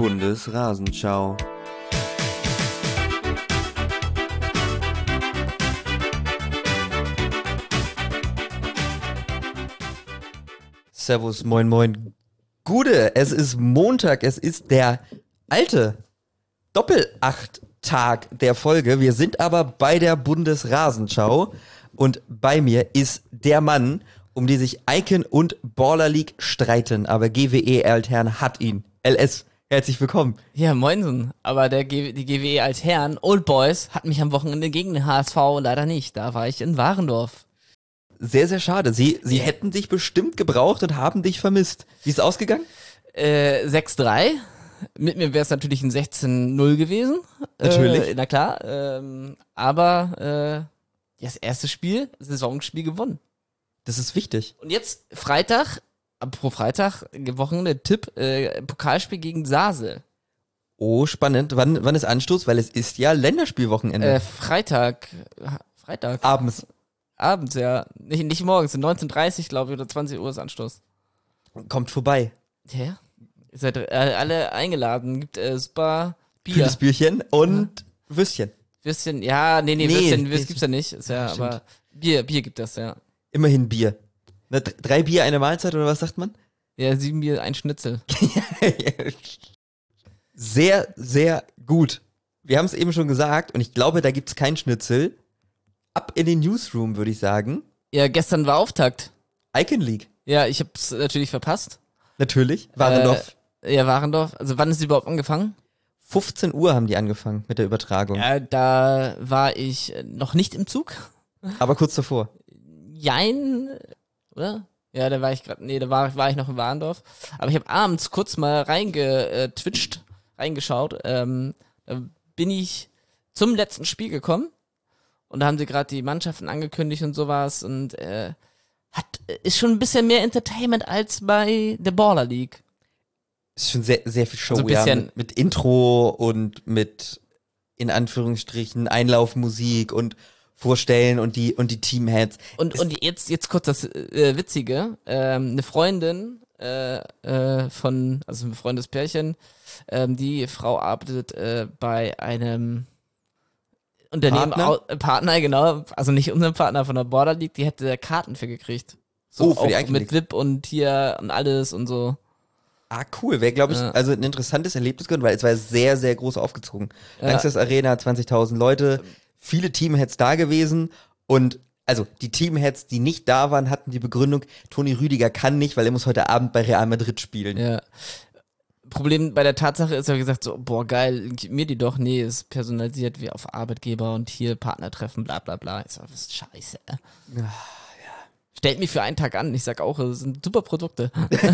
Bundesrasenschau. Servus, moin, moin. Gude, es ist Montag, es ist der alte Doppel-8-Tag der Folge. Wir sind aber bei der Bundesrasenschau und bei mir ist der Mann, um die sich Icon und Baller League streiten, aber GWE Altherren hat ihn. LS, herzlich willkommen. Ja, moinsen. Aber die GWE Altherren, Old Boys, hat mich am Wochenende gegen den HSV leider nicht. Da war ich in Warendorf. Sehr, sehr schade. Sie hätten dich bestimmt gebraucht und haben dich vermisst. Wie ist es ausgegangen? 6-3. Mit mir wäre es natürlich ein 16-0 gewesen. Natürlich. Na klar. Aber das erste Spiel, Saisonspiel gewonnen. Das ist wichtig. Und jetzt Freitag, apropos Freitag, Wochenende Tipp, Pokalspiel gegen Sasel. Oh, spannend. Wann ist Anstoß? Weil es ist ja Länderspielwochenende. Freitag. Abends, ja. Nicht morgens, 19:30, glaube ich, oder 20 Uhr ist Anstoß. Kommt vorbei. Ja. Ihr seid alle eingeladen. Gibt super Bier. Kühles Bierchen und Würstchen. Würstchen, ja, nee, Würstchen gibt's ja nicht. Ist ja, aber Bier gibt das, ja. Immerhin Bier. 3 Bier, eine Mahlzeit, oder was sagt man? Ja, 7 Bier, ein Schnitzel. Sehr, sehr gut. Wir haben es eben schon gesagt und ich glaube, da gibt's kein Schnitzel. Ab in den Newsroom, würde ich sagen. Ja, gestern war Auftakt. Icon League. Ja, ich hab's natürlich verpasst. Natürlich. Warendorf. Ja, Warendorf. Also wann ist sie überhaupt angefangen? 15 Uhr haben die angefangen mit der Übertragung. Ja, da war ich noch nicht im Zug. Aber kurz davor. Jein, oder? Ja, da war ich gerade, war ich noch in Warendorf. Aber ich habe abends kurz mal reingeschaut. Da bin ich zum letzten Spiel gekommen. Und da haben sie gerade die Mannschaften angekündigt und sowas. Und ist schon ein bisschen mehr Entertainment als bei der Baller League. Ist schon sehr, sehr viel Show, so ein bisschen, ja. Mit Intro und mit, in Anführungsstrichen, Einlaufmusik und Vorstellen und die Teamheads. Und jetzt kurz das Witzige. Eine Freundin also ein befreundetes Pärchen, die Frau arbeitet bei einem Unternehmen, Partner, genau, also nicht unserem Partner von der Border League, die hätte Karten für gekriegt. So für die auch mit VIP und hier und alles und so. Ah, cool. Wäre, glaube ich, also ein interessantes Erlebnis geworden, weil es war sehr, sehr groß aufgezogen. Langsess Arena, 20.000 Leute, viele Teamheads da gewesen und also die Teamheads, die nicht da waren, hatten die Begründung, Toni Rüdiger kann nicht, weil er muss heute Abend bei Real Madrid spielen. Ja. Problem bei der Tatsache ist ja gesagt so, boah geil, gib mir die doch, nee, ist personalisiert wie auf Arbeitgeber und hier Partnertreffen, bla bla bla. Ich sag, was ist scheiße. Ja. Stellt mich für einen Tag an, ich sag auch, es sind super Produkte.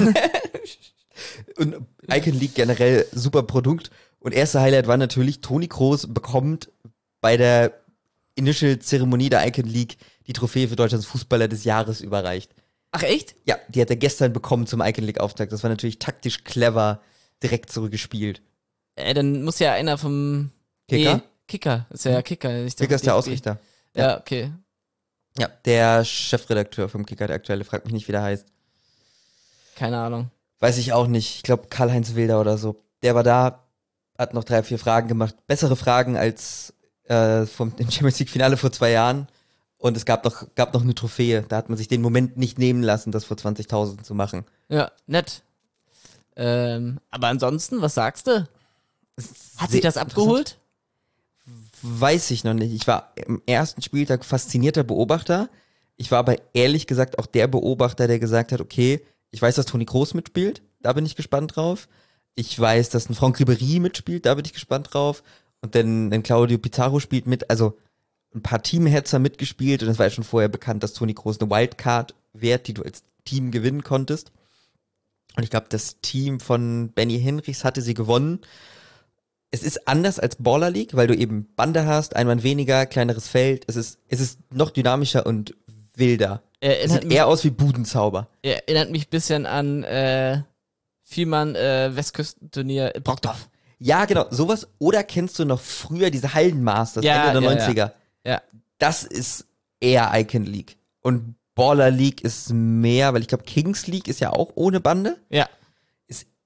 Und Icon League generell super Produkt. Und erster Highlight war natürlich, Toni Kroos bekommt bei der Initial-Zeremonie der Icon League die Trophäe für Deutschlands Fußballer des Jahres überreicht. Ach echt? Ja, die hat er gestern bekommen zum Icon League-Auftakt. Das war natürlich taktisch clever, direkt zurückgespielt. Dann muss ja einer vom Kicker? Kicker, ist ja Kicker. Kicker ist der Ausrichter. Ja, okay. Ja, der Chefredakteur vom Kicker, der aktuelle, fragt mich nicht, wie der heißt. Keine Ahnung. Weiß ich auch nicht. Ich glaube, Karl-Heinz Wilder oder so. Der war da, hat noch 3, 4 Fragen gemacht. Bessere Fragen als im Champions League-Finale vor 2 Jahren. Und es gab noch eine Trophäe. Da hat man sich den Moment nicht nehmen lassen, das vor 20.000 zu machen. Ja, nett. Aber ansonsten, was sagst du? Hat sich das abgeholt? Weiß ich noch nicht. Ich war im ersten Spieltag faszinierter Beobachter. Ich war aber ehrlich gesagt auch der Beobachter, der gesagt hat, okay, ich weiß, dass Toni Kroos mitspielt, da bin ich gespannt drauf. Ich weiß, dass ein Franck Ribéry mitspielt, da bin ich gespannt drauf. Und dann Claudio Pizarro spielt mit, also ein paar Teamheads haben mitgespielt und es war ja schon vorher bekannt, dass Toni Kroos eine Wildcard währt, die du als Team gewinnen konntest. Und ich glaube, das Team von Benny Henrichs hatte sie gewonnen. Es ist anders als Baller League, weil du eben Bande hast, ein Mann weniger, kleineres Feld. Es ist noch dynamischer und wilder. Es sieht eher aus wie Budenzauber. Erinnert mich ein bisschen an Vielmann Westküstenturnier Brockdorf. Ja, genau, sowas. Oder kennst du noch früher diese Hallenmasters, Ende der 90er? Ja. Das ist eher Icon League. Und Baller League ist mehr, weil ich glaube, Kings League ist ja auch ohne Bande. Ja. Ist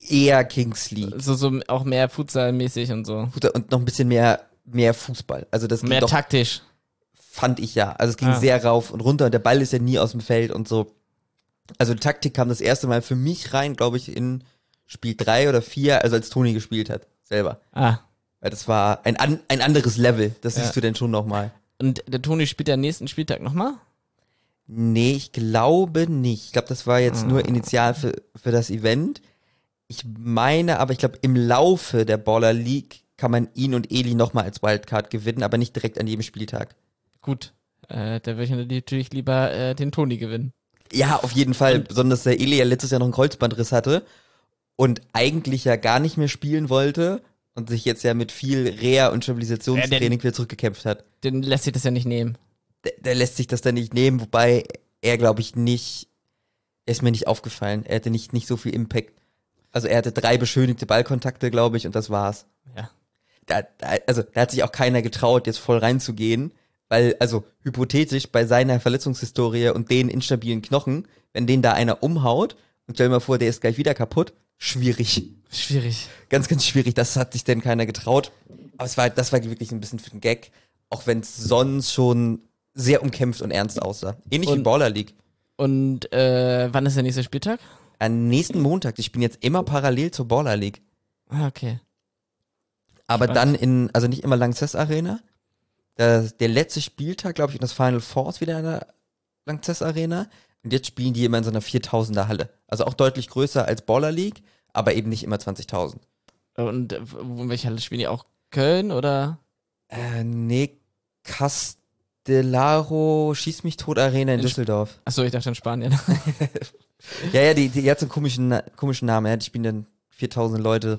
eher Kings League. So auch mehr Futsal-mäßig und so. Und noch ein bisschen mehr Fußball. Also das ging Mehr doch, taktisch. fand ich ja. Also es ging sehr rauf und runter und der Ball ist ja nie aus dem Feld und so. Also Taktik kam das erste Mal für mich rein, glaube ich, in Spiel 3 oder 4, also als Toni gespielt hat, selber. Weil das war ein anderes Level, das siehst du denn schon nochmal. Und der Toni spielt ja nächsten Spieltag nochmal? Nee, ich glaube nicht. Ich glaube, das war jetzt nur initial für das Event. Ich meine, aber ich glaube, im Laufe der Baller League kann man ihn und Eli nochmal als Wildcard gewinnen, aber nicht direkt an jedem Spieltag. Gut, da würde ich natürlich lieber den Toni gewinnen. Ja, auf jeden Fall. Besonders der Eli ja letztes Jahr noch einen Kreuzbandriss hatte und eigentlich ja gar nicht mehr spielen wollte und sich jetzt ja mit viel Reha- und Stabilisationstraining wieder zurückgekämpft hat. Den lässt sich das ja nicht nehmen. Der lässt sich das dann nicht nehmen, wobei er, glaube ich, er ist mir nicht aufgefallen. Er hatte nicht so viel Impact. Also er hatte 3 beschönigte Ballkontakte, glaube ich, und das war's. Ja. Da hat sich auch keiner getraut, jetzt voll reinzugehen, weil, also hypothetisch bei seiner Verletzungshistorie und den instabilen Knochen, wenn den da einer umhaut und stell dir mal vor, der ist gleich wieder kaputt, schwierig. Ganz, ganz schwierig, das hat sich denn keiner getraut. Aber das war wirklich ein bisschen für den Gag, auch wenn es sonst schon sehr umkämpft und ernst aussah. Ähnlich wie Baller League. Und wann ist der nächste Spieltag? Am nächsten Montag, ich bin jetzt immer parallel zur Baller League. Okay. Aber dann also nicht immer Lanxess Arena. Der letzte Spieltag, glaube ich, in das Final Four ist wieder in der Lanxess Arena. Und jetzt spielen die immer in so einer 4000er Halle. Also auch deutlich größer als Baller League, aber eben nicht immer 20.000. Und in welcher Halle spielen die auch? Köln oder? Nee, Castellaro Schieß mich tot Arena in Düsseldorf. Achso, ich dachte in Spanien. Ja, die hat so einen komischen Namen. Ja. Die spielen dann 4000 Leute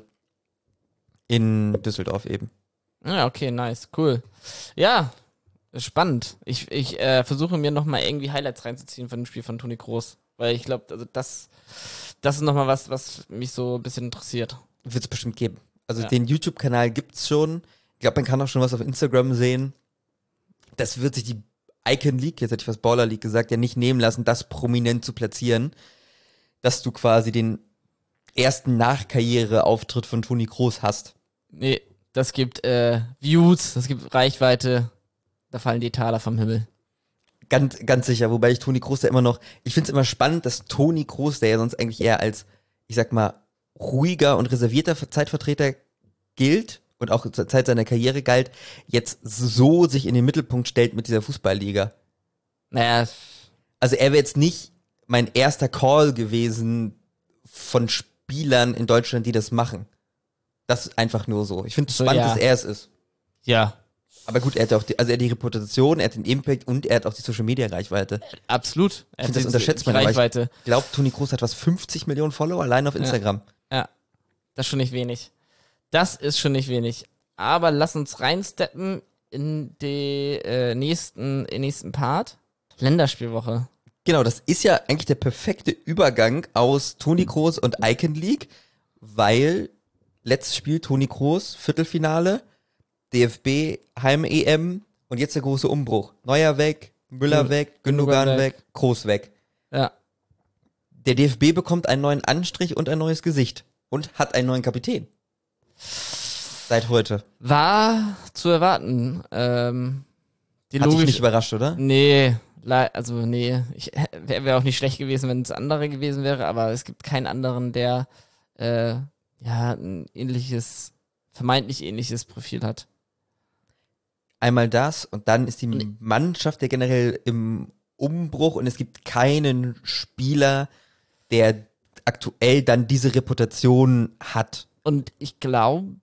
in Düsseldorf eben. Ja, okay, nice, cool. Ja, spannend. Ich versuche mir nochmal irgendwie Highlights reinzuziehen von dem Spiel von Toni Kroos. Weil ich glaube, also das ist nochmal was mich so ein bisschen interessiert. Wird es bestimmt geben. Also den YouTube-Kanal gibt's schon. Ich glaube, man kann auch schon was auf Instagram sehen. Das wird sich die Icon League, jetzt hätte ich was Baller League gesagt, ja nicht nehmen lassen, das prominent zu platzieren, dass du quasi den ersten Nachkarriere-Auftritt von Toni Kroos hast. Nee, das gibt Views, das gibt Reichweite, da fallen die Taler vom Himmel. Ganz, ganz sicher, wobei ich Toni Kroos ja immer noch, ich finde es immer spannend, dass Toni Kroos, der ja sonst eigentlich eher als, ich sag mal, ruhiger und reservierter Zeitvertreter gilt und auch zur Zeit seiner Karriere galt, jetzt so sich in den Mittelpunkt stellt mit dieser Fußballliga. Naja. Also er wäre jetzt nicht mein erster Call gewesen von Spielern in Deutschland, die das machen. Das ist einfach nur so. Ich finde es spannend, dass er es ist. Ja. Aber gut, er hat die Reputation, er hat den Impact und er hat auch die Social-Media-Reichweite. Absolut. Ich finde, das unterschätzt man. Reichweite. Ich glaube, Toni Kroos hat 50 Millionen Follower allein auf Instagram. Ja, das ist schon nicht wenig. Das ist schon nicht wenig. Aber lass uns reinsteppen in den nächsten Part. Länderspielwoche. Genau, das ist ja eigentlich der perfekte Übergang aus Toni Kroos und Icon League, weil letztes Spiel Toni Kroos, Viertelfinale, DFB, Heim-EM und jetzt der große Umbruch. Neuer weg, Müller weg, Gündogan weg, Kroos weg. Ja. Der DFB bekommt einen neuen Anstrich und ein neues Gesicht und hat einen neuen Kapitän. Seit heute. War zu erwarten. Hat dich nicht überrascht, oder? Nee, nee. Wäre auch nicht schlecht gewesen, wenn es andere gewesen wäre, aber es gibt keinen anderen, der ein vermeintlich ähnliches Profil hat. Einmal das und dann ist die Mannschaft ja generell im Umbruch und es gibt keinen Spieler, der aktuell dann diese Reputation hat. Und ich glaube,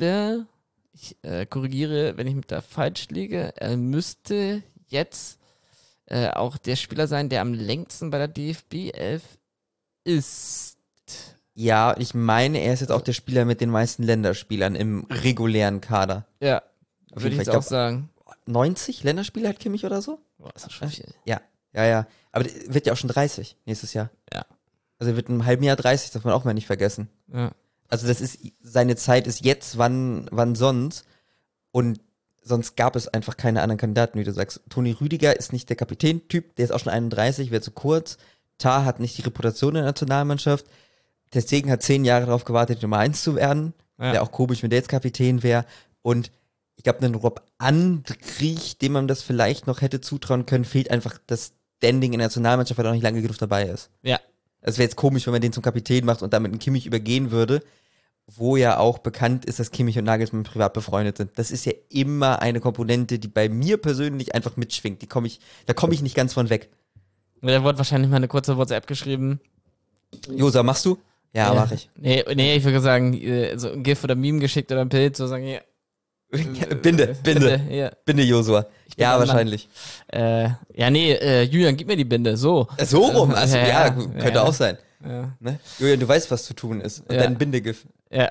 ich korrigiere, wenn ich mit da falsch liege, er müsste jetzt auch der Spieler sein, der am längsten bei der DFB 11 ist. Ja, ich meine, er ist jetzt auch der Spieler mit den meisten Länderspielern im regulären Kader. Ja, würde ich jetzt auch sagen. 90 Länderspiele hat Kimmich oder so? Boah, ist das schon viel. Ja. Aber der wird ja auch schon 30 nächstes Jahr. Ja. Also er wird in einem halben Jahr 30, darf man auch mal nicht vergessen. Ja. Also seine Zeit ist jetzt, wann sonst? Und sonst gab es einfach keine anderen Kandidaten, wie du sagst. Toni Rüdiger ist nicht der Kapitän-Typ, der ist auch schon 31, wäre zu kurz. Tah hat nicht die Reputation in der Nationalmannschaft. Der Stegen hat 10 Jahre darauf gewartet, Nummer 1 zu werden. Ja. Wäre auch komisch, wenn der jetzt Kapitän wäre. Und ich glaube, einen Rob Andrich, dem man das vielleicht noch hätte zutrauen können, fehlt einfach das Standing in der Nationalmannschaft, weil er noch nicht lange genug dabei ist. Ja. Es wäre jetzt komisch, wenn man den zum Kapitän macht und damit einen Kimmich übergehen würde, wo ja auch bekannt ist, dass Kimmich und Nagelsmann privat befreundet sind. Das ist ja immer eine Komponente, die bei mir persönlich einfach mitschwingt. Da komme ich nicht ganz von weg. Der wurde wahrscheinlich mal eine kurze WhatsApp geschrieben. Josa, machst du? Ja, mach ich. Nee, ich würde sagen, so ein GIF oder Meme geschickt oder ein Bild, so sagen, hier. Binde, Josua. Ja, wahrscheinlich. Julian, gib mir die Binde, so. So rum, also könnte auch sein. Ja. Ne? Julian, du weißt, was zu tun ist. Und dein Bindegif. Ja.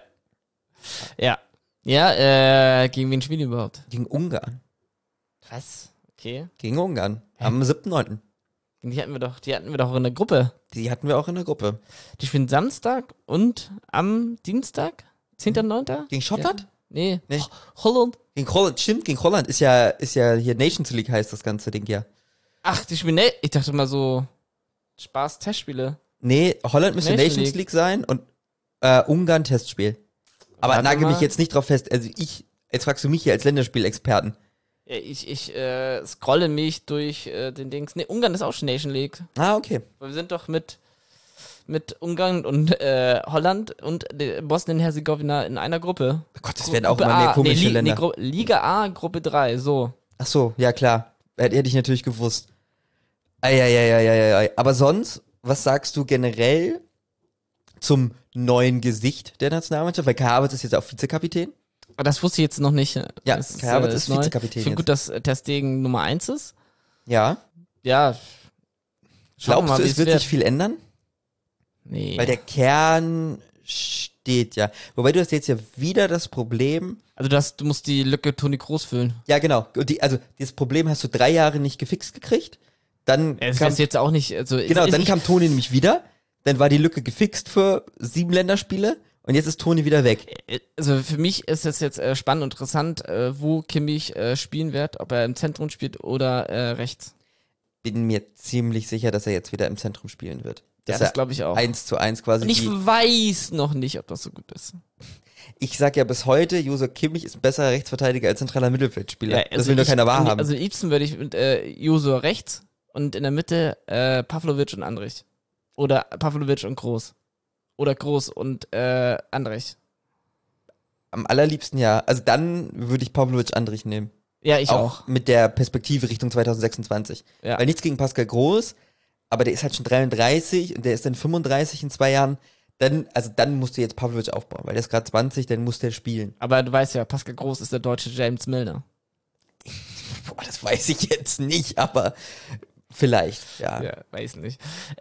Ja, gegen wen spielen die überhaupt? Gegen Ungarn. Was? Okay. Gegen Ungarn. Am 7.9. Die hatten wir doch auch in der Gruppe. Die hatten wir auch in der Gruppe. Die spielen Samstag und am Dienstag? 10.9.? Gegen Schottland? Ja. Nee. Holland. Gegen Holland, stimmt, gegen Holland ist ja hier Nations League heißt das ganze Ding ja. Ach, die spielen, ich dachte mal so Spaß-Testspiele. Nee, Holland müsste Nations League sein und Ungarn Testspiel. Aber nagel mich jetzt nicht drauf fest. Also jetzt fragst du mich hier als Länderspielexperten. Ja, ich scrolle mich durch den Dings. Nee, Ungarn ist auch schon Nation League. Ah, okay. Wir sind doch mit Ungarn und Holland und Bosnien-Herzegowina in einer Gruppe. Oh Gott, das werden auch immer mehr komische Länder. Liga A, Gruppe 3, so. Ach so, ja klar. Hätte ich natürlich gewusst. Ei. Aber sonst, was sagst du generell zum neuen Gesicht der Nationalmannschaft? Weil Kai Havertz ist jetzt auch Vizekapitän. Das wusste ich jetzt noch nicht. Ja, Kai Havertz ist Vizekapitän. Ich finde gut, dass Ter Stegen Nummer 1 ist. Ja. Ja. Glaubst du, es wird sich viel ändern? Nee. Weil der Kern steht ja. Wobei du hast jetzt ja wieder das Problem. Also du musst die Lücke Toni Kroos füllen. Ja, genau. Das Problem hast du 3 Jahre nicht gefixt gekriegt. Dann das kam jetzt auch nicht. Also dann kam Toni nämlich wieder. Dann war die Lücke gefixt für 7 Länderspiele. Und jetzt ist Toni wieder weg. Also für mich ist es jetzt spannend und interessant, wo Kimmich spielen wird. Ob er im Zentrum spielt oder rechts. Bin mir ziemlich sicher, dass er jetzt wieder im Zentrum spielen wird. Das glaube ich auch. 1:1 quasi. Und ich weiß noch nicht, ob das so gut ist. Ich sag ja bis heute, Josua Kimmich ist ein besserer Rechtsverteidiger als zentraler Mittelfeldspieler. Ja, das will nur keiner wahrhaben. Also am liebsten würde ich mit Josua rechts und in der Mitte Pavlovic und Andrich. Oder Pavlovic und Groß. Oder Groß und Andrich. Am allerliebsten ja. Also dann würde ich Pavlovic Andrich nehmen. Ja, ich auch. Mit der Perspektive Richtung 2026. Ja. Weil nichts gegen Pascal Groß, aber der ist halt schon 33 und der ist dann 35 in 2 Jahren. Dann musst du jetzt Pavlovic aufbauen, weil der ist gerade 20, dann muss der spielen. Aber du weißt ja, Pascal Groß ist der deutsche James Milner. Boah, das weiß ich jetzt nicht, aber vielleicht, ja. Ja, weiß nicht.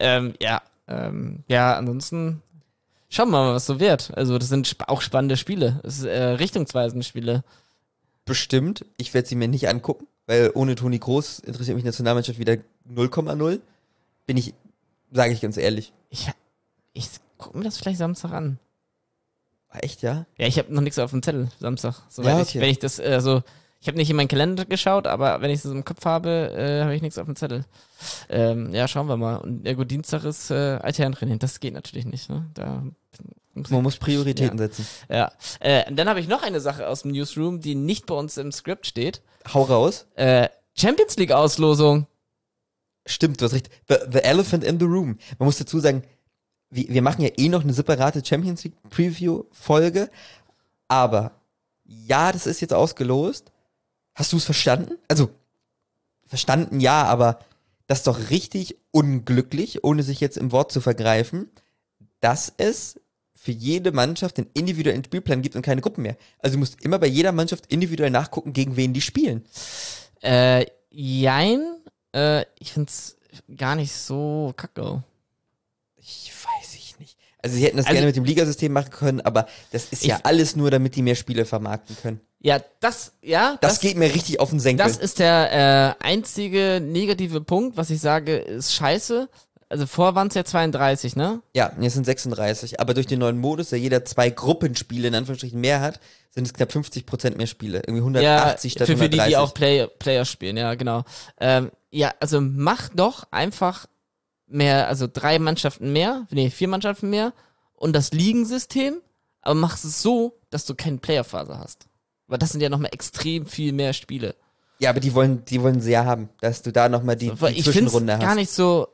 Ansonsten schauen wir mal, was so wird. Also das sind auch spannende Spiele. Es ist richtungsweisende Spiele. Bestimmt. Ich werde sie mir nicht angucken, weil ohne Toni Kroos interessiert mich die Nationalmannschaft wieder 0,0. Sage ich ganz ehrlich. Ich gucke mir das vielleicht Samstag an. Echt, ja? Ja, ich habe noch nichts auf dem Zettel Samstag. Ja, okay. Wenn ich das, ich habe nicht in meinen Kalender geschaut, aber wenn ich das im Kopf habe, habe ich nichts auf dem Zettel. Schauen wir mal. Und ja gut, Dienstag ist Altherrentraining. Das geht natürlich nicht. Ne? Man muss Prioritäten setzen. Ja. Dann habe ich noch eine Sache aus dem Newsroom, die nicht bei uns im Skript steht. Hau raus. Champions League Auslosung. Stimmt, du hast recht. The Elephant in the Room. Man muss dazu sagen, wir machen ja noch eine separate Champions League Preview Folge, aber ja, das ist jetzt ausgelost. Hast du es verstanden? Also, verstanden ja, aber das ist doch richtig unglücklich, ohne sich jetzt im Wort zu vergreifen, dass es für jede Mannschaft einen individuellen Spielplan gibt und keine Gruppen mehr. Also du musst immer bei jeder Mannschaft individuell nachgucken, gegen wen die spielen. Jein. Ich find's gar nicht so kacke. Ich weiß ich nicht. Also sie hätten das gerne mit dem Ligasystem machen können, aber das ist ja alles nur, damit die mehr Spiele vermarkten können. Ja, das geht mir richtig auf den Senkel. Das ist der einzige negative Punkt, was ich sage, ist scheiße. Also vorher waren es ja 32, ne? Ja, jetzt sind 36. Aber durch den neuen Modus, der jeder 2 Gruppenspiele in Anführungsstrichen mehr hat, sind es knapp 50% mehr Spiele. Irgendwie 180 statt 130. Für die auch Player spielen, ja, genau. Also mach doch einfach mehr, also 4 Mannschaften mehr und das Ligensystem, aber machst es so, dass du keine Playoff-Phase hast. Weil das sind ja nochmal extrem viel mehr Spiele. Ja, aber die wollen sehr haben, dass du da nochmal die Ich Zwischenrunde find's hast. gar nicht so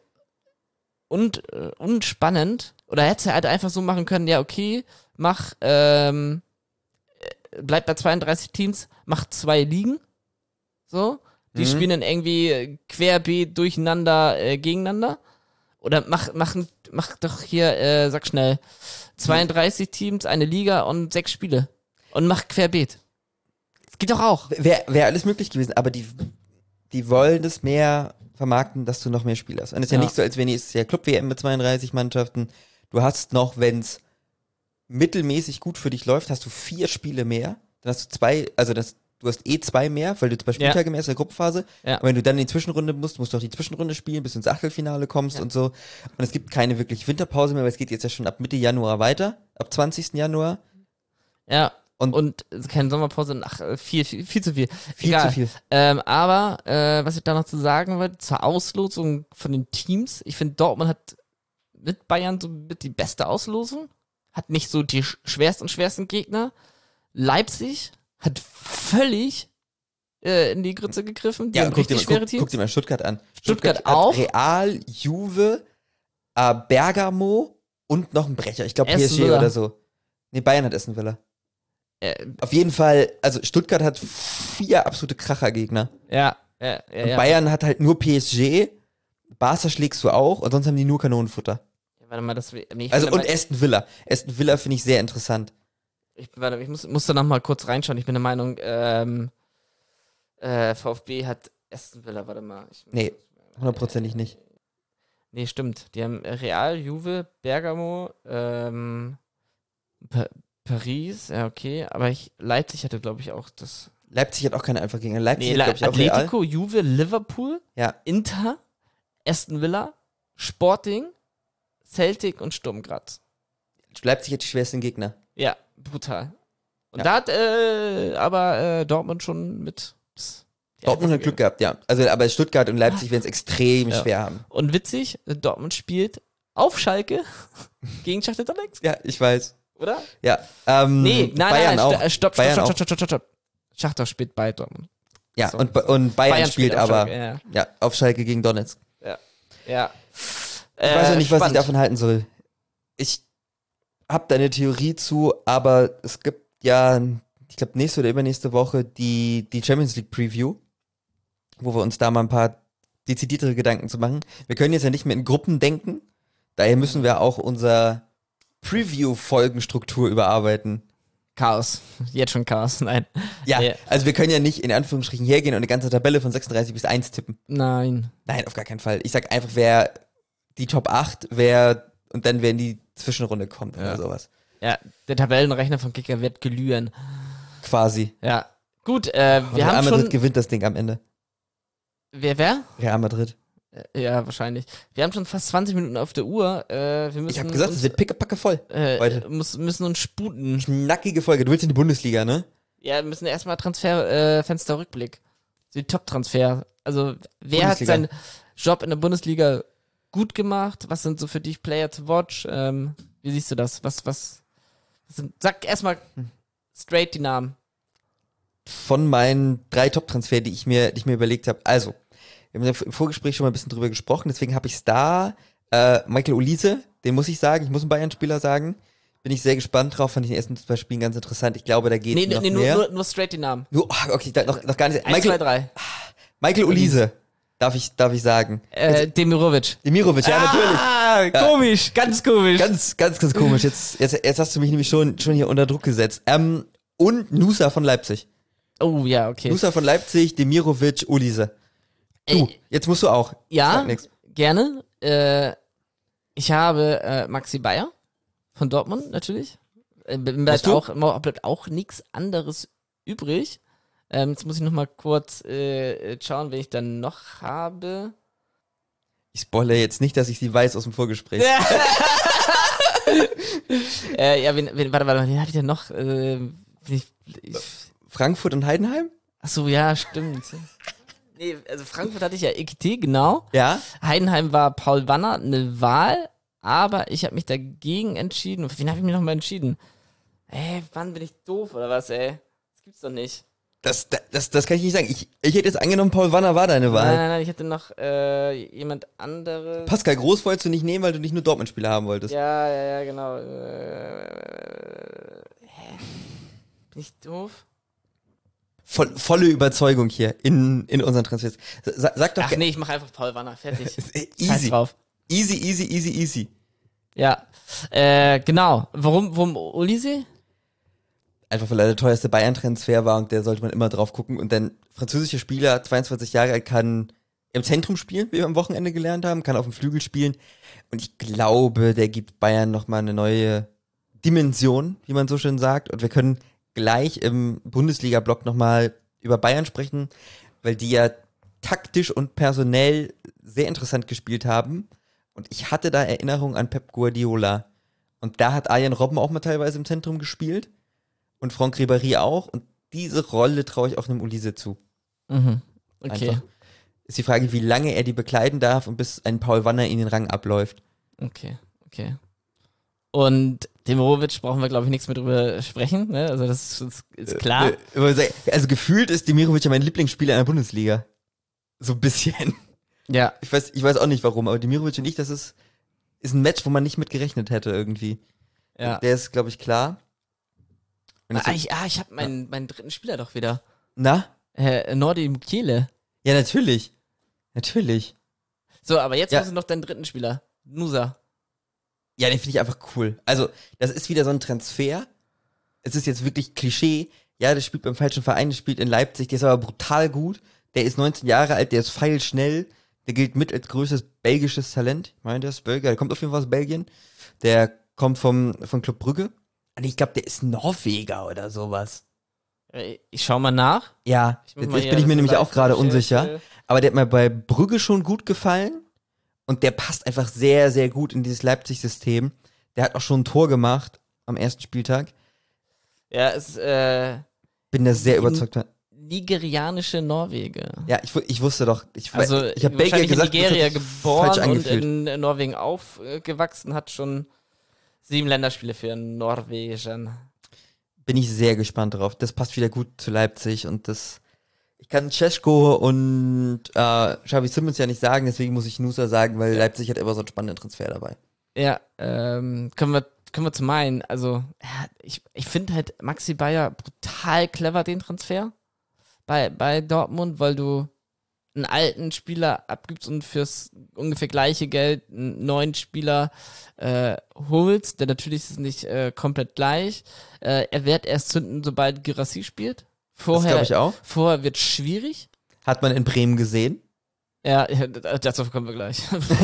unspannend. Oder hättest du halt einfach so machen können, ja, okay, bleib bei 32 Teams, mach 2 Ligen. So. Die spielen dann irgendwie querbeet durcheinander gegeneinander. Oder mach doch hier, sag schnell, 32 Teams, eine Liga und 6 Spiele. Und mach querbeet. Das geht doch auch. Wäre alles möglich gewesen, aber die wollen das mehr vermarkten, dass du noch mehr Spiele hast. Und es ist ja nicht so, als wenn nächstes Jahr Club-WM mit 32 Mannschaften. Du hast noch, wenn es mittelmäßig gut für dich läuft, hast du 4 Spiele mehr. Dann hast du 2, also du hast 2 mehr, weil du 2 Spieltage mehr hast in der Gruppenphase. Ja. Und wenn du dann in die Zwischenrunde musst du auch die Zwischenrunde spielen, bis du ins Achtelfinale kommst und so. Und es gibt keine wirklich Winterpause mehr, weil es geht jetzt ja schon ab Mitte Januar weiter, ab 20. Januar. Ja. Und keine Sommerpause, viel zu viel. Viel Egal. zu viel. Aber was ich da noch zu sagen wollte, zur Auslosung von den Teams, ich finde, Dortmund hat mit Bayern so mit die beste Auslosung, hat nicht so die schwersten Gegner. Leipzig hat völlig in die Grütze gegriffen. Die haben richtig schwere Teams. Guck dir mal Stuttgart an. Stuttgart auch. Real, Juve, Bergamo und noch ein Brecher. Ich glaube Aston PSG Villa. oder so. Nee, Bayern hat Aston Villa. Auf jeden Fall, also Stuttgart hat 4 absolute Krachergegner. Ja. Und Bayern hat halt nur PSG, Barca schlägst du auch und sonst haben die nur Kanonenfutter. Warte mal, Und Aston Villa. Aston Villa finde ich sehr interessant. Ich muss da noch mal kurz reinschauen. Ich bin der Meinung, VfB hat Aston Villa, warte mal. Nee, 100%ig nicht. Nee, stimmt. Die haben Real, Juve, Bergamo, Paris, ja, okay. Aber Leipzig hatte, glaube ich, auch das. Leipzig hat auch keine einfache Gegner. Leipzig Nee, hat, glaube ich, auch Atletico, Real. Juve, Liverpool, Ja. Inter, Aston Villa, Sporting, Celtic und Sturm Graz. Leipzig hat die schwersten Gegner. Ja, brutal. Und Ja. da hat aber Dortmund schon mit. Dortmund hat Glück gehabt, ja. Also, aber Stuttgart und Leipzig werden es extrem schwer haben. Und witzig, Dortmund spielt auf Schalke gegen Schachtar Donetsk, Ja, ich weiß. oder? Ja. Nein, auch. Stopp. Bayern auch. Schachtar spielt bei Dortmund. Ja, So. und Bayern spielt auf aber Schalke, ja, auf Schalke gegen Donetsk. ja. Ich weiß noch nicht, was ich spannend. davon halten soll. Ich habe da eine Theorie zu, aber es gibt ja, ich glaube, nächste oder übernächste Woche die Champions League Preview, wo wir uns da mal ein paar dezidiertere Gedanken zu machen. Wir können jetzt ja nicht mehr in Gruppen denken, daher müssen wir auch unser Preview-Folgenstruktur überarbeiten. Chaos. Jetzt schon Chaos. Nein. Ja, Ja. also wir können ja nicht in Anführungsstrichen hergehen und eine ganze Tabelle von 36 bis 1 tippen. Nein. Nein, auf gar keinen Fall. Ich sag einfach, wer die Top 8, und dann wer in die Zwischenrunde kommt oder sowas. Ja, der Tabellenrechner von Kicker wird glühen. Quasi. Ja. Gut, Und wir Real haben Madrid schon. gewinnt das Ding am Ende. Wer? Real Madrid. Ja, wahrscheinlich. Wir haben schon fast 20 Minuten auf der Uhr. Wir müssen Ich habe gesagt, es wird pickepacke voll heute. müssen uns sputen. Knackige Folge. Du willst in die Bundesliga, ne? Ja, wir müssen erstmal Fensterrückblick. Die Top-Transfer. Also, wer hat Bundesliga. seinen Job in der Bundesliga gut gemacht? Was sind so für dich Player to watch? Wie siehst du das? Was sind, sag erstmal straight die Namen. Von meinen 3 Top-Transfer, die ich mir überlegt habe. Also, wir haben ja im Vorgespräch schon mal ein bisschen drüber gesprochen, deswegen habe ich es da. Michael Olise, den muss ich sagen, ich muss einen Bayern-Spieler sagen. Bin ich sehr gespannt drauf, fand ich in den ersten 2 Spielen ganz interessant. Ich glaube, da geht noch mehr. Nur straight die Namen. Okay, noch gar nicht. 1, 2, 3. Michael Olise, darf ich sagen. Demirovic. Demirovic, ja, natürlich. Komisch, ganz komisch. Ganz komisch. Jetzt hast du mich nämlich schon hier unter Druck gesetzt. Und Nusa von Leipzig. Oh, ja, okay. Nusa von Leipzig, Demirovic, Olise. Du, jetzt musst du auch. Ja, Sag nix. gerne. Ich habe Maxi Bayer von Dortmund natürlich. Bleibt auch nichts anderes übrig. Jetzt muss ich noch mal kurz schauen, wen ich dann noch habe. Ich spoilere jetzt nicht, dass ich sie weiß aus dem Vorgespräch. Ja, warte, wen hatte ich denn noch? Frankfurt und Heidenheim? Achso, ja, stimmt. Nee, also Frankfurt hatte ich ja Ekiti, genau. Ja. Heidenheim war Paul Wanner, eine Wahl. aber ich habe mich dagegen entschieden. Für wen habe ich mich nochmal entschieden? Ey, wann bin ich doof oder was, ey? Das gibt's doch nicht. Das kann ich nicht sagen. Ich hätte jetzt angenommen, Paul Wanner war deine Wahl. Nein, ich hätte noch jemand anderes. Pascal Groß wolltest du nicht nehmen, weil du nicht nur Dortmund-Spieler haben wolltest. Ja, genau. Bin ich doof? Volle Überzeugung hier in unseren Transfers. Sag doch. Ach nee, ich mache einfach Paul Wanner, fertig. Scheiß Easy. drauf. Easy. Ja, genau. Warum Olise? Einfach weil er der teuerste Bayern-Transfer war und der sollte man immer drauf gucken. Und dann französischer Spieler, 22 Jahre alt, kann im Zentrum spielen, wie wir am Wochenende gelernt haben, kann auf dem Flügel spielen. Und ich glaube, der gibt Bayern nochmal eine neue Dimension, wie man so schön sagt. Und wir können gleich im Bundesliga-Block nochmal über Bayern sprechen, weil die ja taktisch und personell sehr interessant gespielt haben. Und ich hatte da Erinnerungen an Pep Guardiola. Und da hat Arjen Robben auch mal teilweise im Zentrum gespielt. Und Franck Ribéry auch. Und diese Rolle traue ich auch einem Olise zu. Mhm. Okay. Einfach. Ist die Frage, wie lange er die bekleiden darf und bis ein Paul Wanner in den Rang abläuft. Okay. Und Demirovic brauchen wir, glaube ich, nichts mehr drüber sprechen. Ne? Also das ist klar. Also gefühlt ist Demirovic ja mein Lieblingsspieler in der Bundesliga. So ein bisschen. Ja. Ich weiß auch nicht warum, aber Demirovic und ich, das ist ein Match, wo man nicht mit gerechnet hätte irgendwie. Ja. Der ist, glaube ich, klar. Ich habe meinen dritten Spieler doch wieder. Na? Nordi Mukiele. Ja, natürlich. So, aber jetzt Ja. muss ich noch deinen dritten Spieler. Nusa. Ja, den finde ich einfach cool. Also, das ist wieder so ein Transfer. Es ist jetzt wirklich Klischee. Ja, der spielt beim falschen Verein, der spielt in Leipzig, der ist aber brutal gut. Der ist 19 Jahre alt, der ist feilschnell. Der gilt mit als größtes belgisches Talent. Ich meine, der ist Belgier, der kommt auf jeden Fall aus Belgien. Der kommt von Club Brügge. Und ich glaube, der ist Norweger oder sowas. Ich schau mal nach. Ja, Ich muss jetzt mal hier bin ich mir das nämlich auch gerade Live-Recherche. unsicher. Aber der hat mir bei Brügge schon gut gefallen. Und der passt einfach sehr, sehr gut in dieses Leipzig-System. Der hat auch schon ein Tor gemacht am ersten Spieltag. Ja, es Bin da sehr überzeugt von. nigerianische Norweger. Ja, ich wusste doch. Ich habe Belgier wahrscheinlich gesagt, in Nigeria das hat sich geboren falsch und angefühlt. in Norwegen aufgewachsen, hat schon 7 Länderspiele für Norwegen. Bin ich sehr gespannt drauf. Das passt wieder gut zu Leipzig und das. Ich kann Czesko und Xavi Simons ja nicht sagen, deswegen muss ich Nusa sagen, weil Leipzig hat immer so einen spannenden Transfer dabei. Ja, können wir zu meinen. Also, ja, ich finde halt Maxi Bayer brutal clever, den Transfer bei Dortmund, weil du einen alten Spieler abgibst und fürs ungefähr gleiche Geld einen neuen Spieler holst. Der natürlich ist nicht komplett gleich. Er wird erst zünden, sobald Girassi spielt. Das glaube ich auch. Vorher wird schwierig. Hat man in Bremen gesehen. Ja, dazu kommen wir gleich.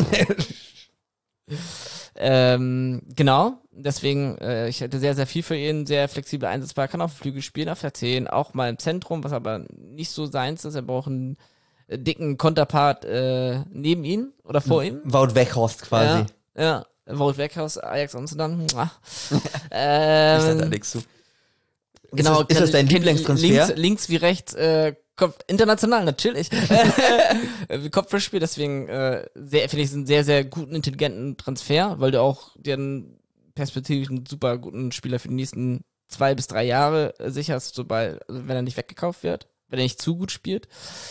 Genau, deswegen, ich hätte sehr, sehr viel für ihn, sehr flexibel einsetzbar, kann auf dem Flügel spielen, auf der 10, auch mal im Zentrum, was aber nicht so seins ist. Er braucht einen dicken Konterpart neben ihm oder vor ihm. Wout Weghorst quasi. Ja, Wout Weghorst, Ajax Amsterdam. Ich sag da nichts zu. Genau, Ist das dein Lieblingstransfer? Links wie rechts, international natürlich. Kopfballspiel, deswegen finde ich einen sehr, sehr guten, intelligenten Transfer, weil du auch den perspektivisch einen super guten Spieler für die nächsten 2 bis 3 Jahre sicherst, sobald, also wenn er nicht weggekauft wird, wenn er nicht zu gut spielt.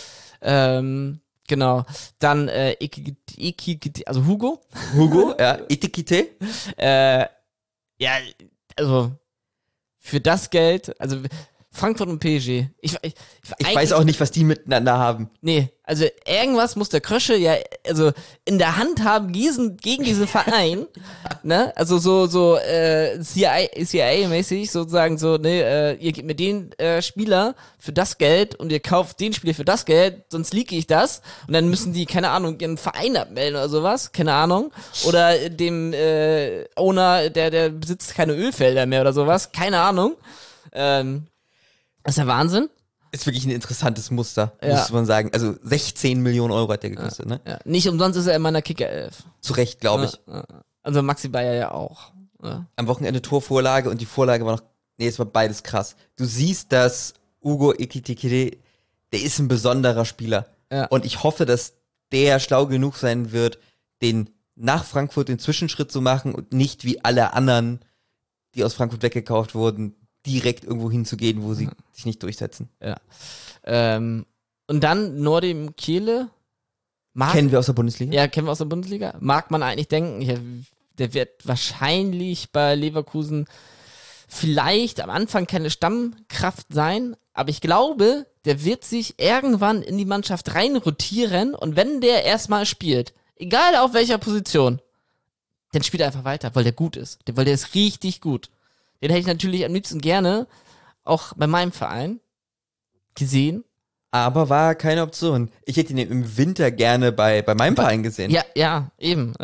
Genau. Dann also Hugo. Ja, Etikette. Ja, also für das Geld, also Frankfurt und PSG. Ich weiß auch nicht, was die miteinander haben. Nee, also irgendwas muss der Krösche ja also in der Hand haben gegen diesen Verein, ne? Also so CIA-mäßig sozusagen so, ne, ihr gebt mir den Spieler für das Geld und ihr kauft den Spieler für das Geld, sonst leake ich das und dann müssen die, keine Ahnung, ihren Verein abmelden oder sowas, keine Ahnung. Oder dem Owner, der besitzt keine Ölfelder mehr oder sowas, keine Ahnung. Das ist ja Wahnsinn. Ist wirklich ein interessantes Muster, Ja. muss man sagen. Also 16 Millionen Euro hat der gekostet, ne? Ja. Nicht umsonst ist er in meiner Kicker-Elf. Zu Recht, glaube ich. Ja. Also Maxi Bayer ja auch. Ja. Am Wochenende Torvorlage und die Vorlage war noch, es war beides krass. Du siehst, dass Hugo Ekitike, der ist ein besonderer Spieler. Ja. Und ich hoffe, dass der schlau genug sein wird, den nach Frankfurt den Zwischenschritt zu machen und nicht wie alle anderen, die aus Frankfurt weggekauft wurden, direkt irgendwo hinzugehen, wo sie sich nicht durchsetzen. Ja. Und dann Nordim Kiele. Kennen wir aus der Bundesliga? Ja, kennen wir aus der Bundesliga. Mag man eigentlich denken, ja, der wird wahrscheinlich bei Leverkusen vielleicht am Anfang keine Stammkraft sein, aber ich glaube, der wird sich irgendwann in die Mannschaft reinrotieren und wenn der erstmal spielt, egal auf welcher Position, dann spielt er einfach weiter, weil der gut ist. Weil der ist richtig gut. Den hätte ich natürlich am liebsten gerne auch bei meinem Verein gesehen. Aber war keine Option. Ich hätte ihn im Winter gerne bei meinem Verein gesehen. Ja, eben.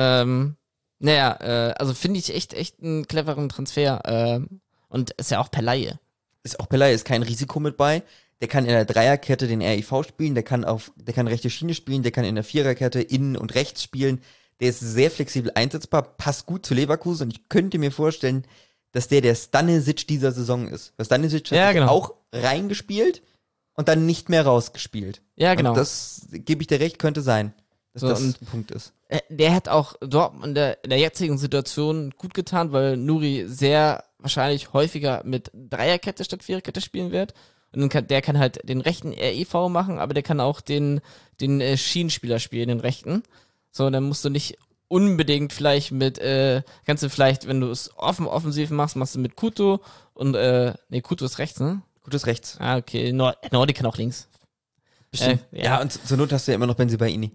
Also finde ich echt einen cleveren Transfer. Und ist ja auch per Laie. Ist kein Risiko mit bei. Der kann in der Dreierkette den RIV spielen, der kann rechte Schiene spielen, der kann in der Viererkette innen und rechts spielen. Der ist sehr flexibel einsetzbar, passt gut zu Leverkusen und ich könnte mir vorstellen, dass der Stanisic dieser Saison ist. Weil Stanisic hat sich auch reingespielt und dann nicht mehr rausgespielt. Ja, genau. Und das, gebe ich dir recht, könnte sein, dass das ein Punkt ist. Der hat auch Dortmund in der jetzigen Situation gut getan, weil Nuri sehr wahrscheinlich häufiger mit Dreierkette statt Viererkette spielen wird. Und der kann halt den rechten REV machen, aber der kann auch den Schienenspieler spielen, den rechten. So, dann musst du nicht unbedingt vielleicht kannst du vielleicht, wenn du es offensiv machst du mit Kuto und, Kuto ist rechts, ne? Kuto ist rechts. Ah, okay, Nordi kann auch links. Bestimmt. Ja, und zur Not hast du ja immer noch Benzibaini.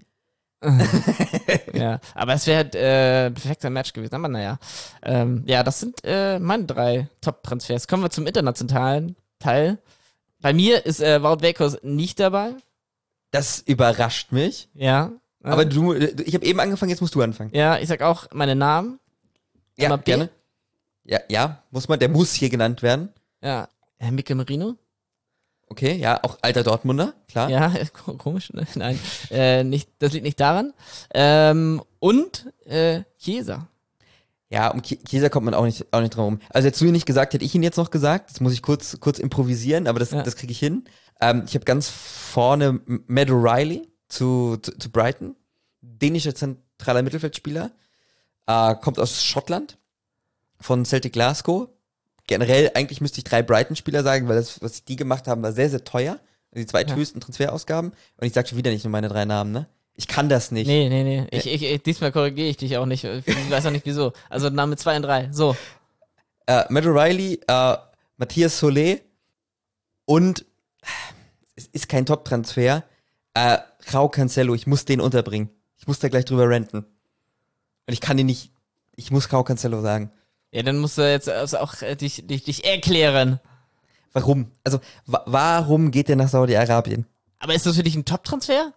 Ja, aber es wäre halt perfekter Match gewesen, aber naja. Das sind meine 3 Top-Transfers. Kommen wir zum internationalen Teil. Bei mir ist Wout Weghorst nicht dabei. Das überrascht mich. Ja. Aber ich habe eben angefangen, jetzt musst du anfangen. Ja, ich sag auch meine Namen. Ja, gerne. Ja, der muss hier genannt werden. Ja, Mikel Merino. Okay, ja, auch alter Dortmunder, klar. Ja, komisch, ne? Nein, das liegt nicht daran. Und Chiesa. Ja, um Chiesa kommt man auch nicht dran rum. Also hättest du ihn nicht gesagt, hätte ich ihn jetzt noch gesagt. Das muss ich kurz improvisieren, aber das kriege ich hin. Ich habe ganz vorne Matt O'Reilly zu Brighton. Dänischer zentraler Mittelfeldspieler. Kommt aus Schottland. Von Celtic Glasgow. Generell, eigentlich müsste ich 3 Brighton-Spieler sagen, weil das, was die gemacht haben, war sehr, sehr teuer. Die zweithöchsten Transferausgaben. Und ich sage schon wieder nicht nur meine 3 Namen, ne? Ich kann das nicht. Nee. Diesmal korrigiere ich dich auch nicht. Ich weiß auch nicht wieso. Also Name 2 und 3. So. Matt O'Reilly, Matthias Solé und es ist kein Top-Transfer. Raul Cancelo, ich muss den unterbringen. Ich muss da gleich drüber ranten. Und ich kann den nicht. Ich muss Raul Cancelo sagen. Ja, dann musst du jetzt also auch dich erklären. Warum? Also, warum geht der nach Saudi-Arabien? Aber ist das für dich ein Top-Transfer?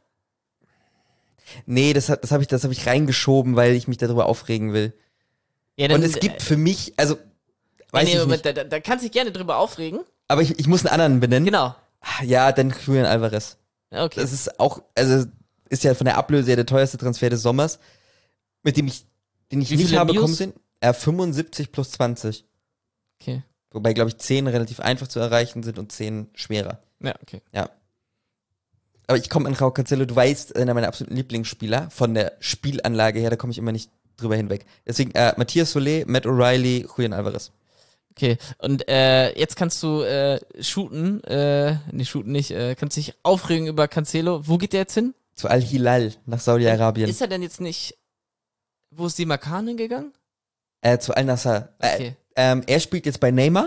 Nee, das hab ich reingeschoben, weil ich mich darüber aufregen will. Ja, dann, und es gibt für mich, also, weiß ich Moment, nicht. da kannst du dich gerne drüber aufregen. Aber ich muss einen anderen benennen. Genau. Ja, dann Julian Alvarez. Okay. Das ist auch, also, ist ja von der Ablöse ja der teuerste Transfer des Sommers, den ich nicht habe bekommen sehen. 75 plus 20. Okay. Wobei, glaube ich, 10 relativ einfach zu erreichen sind und 10 schwerer. Ja, okay. Ja. Aber ich komme an Raul Cancelo, du weißt, einer meiner absoluten Lieblingsspieler, von der Spielanlage her, da komme ich immer nicht drüber hinweg. Deswegen Matthias Solé, Matt O'Reilly, Julian Alvarez. Okay, und jetzt kannst du shooten nicht, kannst dich aufregen über Cancelo. Wo geht der jetzt hin? Zu Al-Hilal, nach Saudi-Arabien. Ist er denn jetzt nicht, wo ist die Makan hingegangen? Zu Al-Nassr. Okay. Er spielt jetzt bei Neymar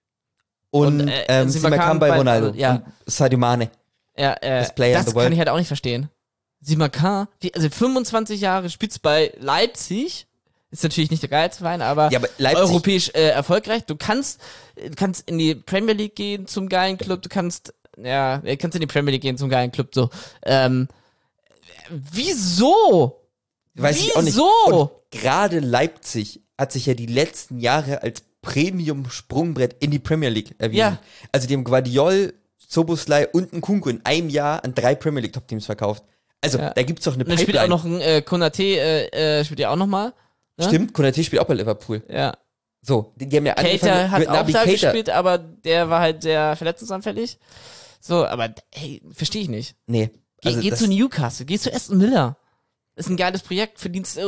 und Simakan bei Ronaldo und Sadio Mane. Ja, das kann ich halt auch nicht verstehen. Simakan, also 25 Jahre spielst bei Leipzig, ist natürlich nicht der geilste Verein, aber europäisch erfolgreich. Du kannst in die Premier League gehen zum geilen Club, du kannst in die Premier League gehen zum geilen Club, so. Wieso? Weiß ich auch nicht. Und gerade Leipzig hat sich ja die letzten Jahre als Premium-Sprungbrett in die Premier League erwiesen. Ja. Also die haben Guardiol, Szoboszlai und Nkunku in einem Jahr an 3 Premier League Top-Teams verkauft. Also da gibt's doch eine Pipeline. Dann spielt auch noch ein Konaté, spielt ja auch noch mal. Ne? Stimmt, Konaté spielt auch bei Liverpool. Ja. So, die haben ja Keita hat auch da gespielt, aber der war halt sehr verletzungsanfällig. So, aber hey, verstehe ich nicht. Nee. Also geh zu Newcastle, geh zu Aston Villa. ist ein geiles Projekt, verdienst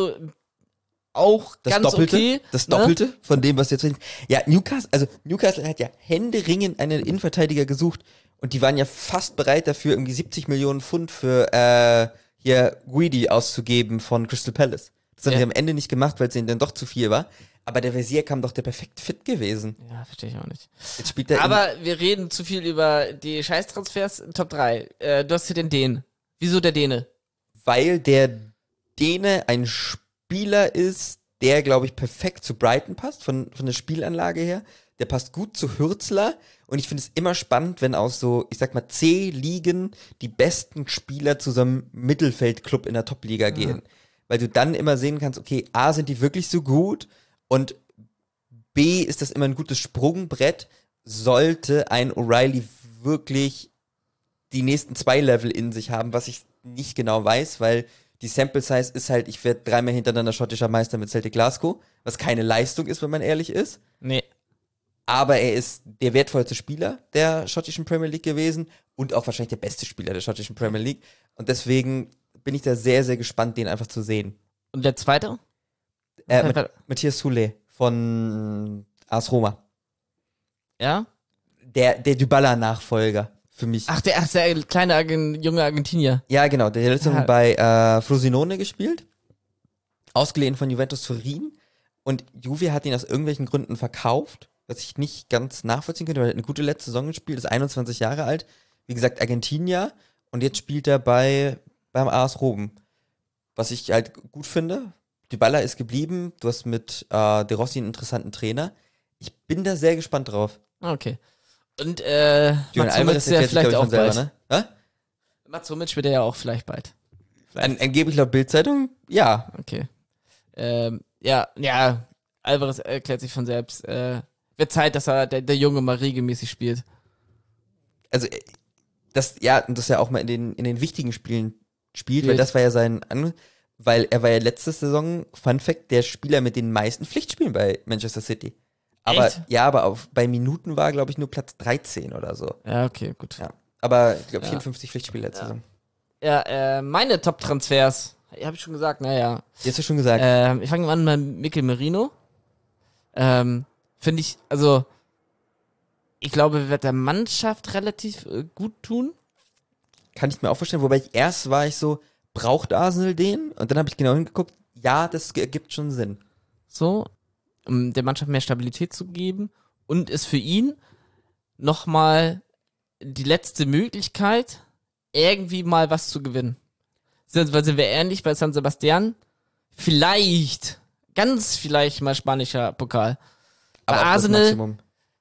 auch Das ganz Doppelte, okay. das ne? Doppelte von dem, was jetzt. Ja, Newcastle hat ja händeringend einen Innenverteidiger gesucht und die waren ja fast bereit dafür, irgendwie 70 Millionen Pfund für hier Guidi auszugeben von Crystal Palace. Das haben Ja. sie am Ende nicht gemacht, weil es ihnen dann doch zu viel war. Aber der Versier kam doch der perfekte Fit gewesen. Ja, verstehe ich auch nicht. Jetzt spielt er Aber wir reden zu viel über die Scheißtransfers. Top 3. Du hast hier den Dänen. Wieso der Däne? weil der Däne ein Spieler ist, der, glaube ich, perfekt zu Brighton passt, von der Spielanlage her. Der passt gut zu Hürzler. Und ich finde es immer spannend, wenn aus so, ich sag mal, C-Ligen die besten Spieler zu so einem Mittelfeldclub in der Top-Liga gehen. Weil du dann immer sehen kannst, okay, A, sind die wirklich so gut und B, ist das immer ein gutes Sprungbrett, sollte ein O'Reilly wirklich die nächsten 2 Level in sich haben, was ich nicht genau weiß, weil die Sample Size ist halt, ich werde 3-mal hintereinander schottischer Meister mit Celtic Glasgow, was keine Leistung ist, wenn man ehrlich ist. Nee. Aber er ist der wertvollste Spieler der schottischen Premier League gewesen und auch wahrscheinlich der beste Spieler der schottischen Premier League. Und deswegen bin ich da sehr, sehr gespannt, den einfach zu sehen. Und der zweite? Matthias Soulé von AS Roma. Ja? Der Dybala-Nachfolger für mich. Ach, der kleine junge Argentinier. Ja, genau. Der hat letzte Saison Ja. bei Frosinone gespielt. Ausgeliehen von Juventus Turin. Und Juve hat ihn aus irgendwelchen Gründen verkauft, was ich nicht ganz nachvollziehen könnte, weil er hat eine gute letzte Saison gespielt, ist 21 Jahre alt. Wie gesagt, Argentinier. Und jetzt spielt er beim AS Rom. Was ich halt gut finde. Dybala ist geblieben. Du hast mit De Rossi einen interessanten Trainer. Ich bin da sehr gespannt drauf. Okay. Und Julian Mats Alvarez Hummels ja erklärt sich, vielleicht glaub auch ich, von bald. selber, ne? Mats Hummels wird er ja auch vielleicht bald. Angeblich laut Bildzeitung, ja. Okay. Ja, Alvarez erklärt sich von selbst. Wird Zeit, dass der Junge mal regelmäßig spielt. Also, das ja auch mal in den wichtigen Spielen spielt, weil das war ja weil er war ja letzte Saison, Fun Fact, der Spieler mit den meisten Pflichtspielen bei Manchester City. Aber Echt? ja, aber bei Minuten war, glaube ich, nur Platz 13 oder so. Ja, okay, gut. Ja. Aber ich glaube Ja. 54 Pflichtspiele letzte Saison. Ja, meine Top-Transfers. Habe ich schon gesagt, naja. Jetzt hast du schon gesagt. Ich fange an mit Mikel Merino. Finde ich, also, ich glaube, wird der Mannschaft relativ gut tun. Kann ich mir auch vorstellen. Wobei erst war ich so, braucht Arsenal den? Und dann habe ich genau hingeguckt, ja, das ergibt schon Sinn. So, um der Mannschaft mehr Stabilität zu geben und ist für ihn nochmal die letzte Möglichkeit, irgendwie mal was zu gewinnen. Sind wir ehrlich, bei San Sebastian vielleicht, ganz vielleicht mal spanischer Pokal. Bei Aber auch das Arsenal, Maximum.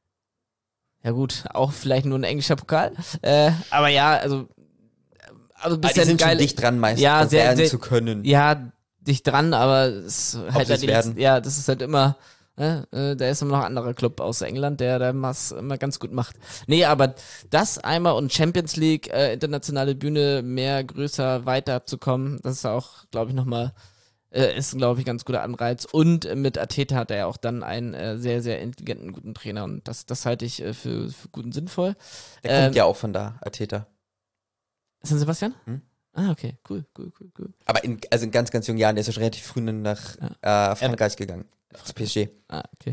ja gut, auch vielleicht nur ein englischer Pokal. Aber ja, also Die bisher sind geil. schon dicht dran, meistens Ja, das sehr, werden sehr- zu können. Ja, dicht dran, aber es ist halt sie es werden. ja, das ist halt immer, da ist immer noch ein anderer Club aus England, der was immer ganz gut macht. Nee, aber das einmal und Champions League, internationale Bühne, mehr, größer, weiter zu kommen, das ist auch, glaube ich, nochmal, ist, glaube ich, ein ganz guter Anreiz. Und mit Arteta hat er ja auch dann einen sehr, sehr intelligenten, guten Trainer und das halte ich für gut und sinnvoll. Der kommt ja auch von da, Arteta. San Sebastian? Hm? Ah, okay, cool. Aber in ganz, ganz jungen Jahren, der ist ja schon relativ früh nach Frankreich gegangen. Zu PSG. Ah, okay.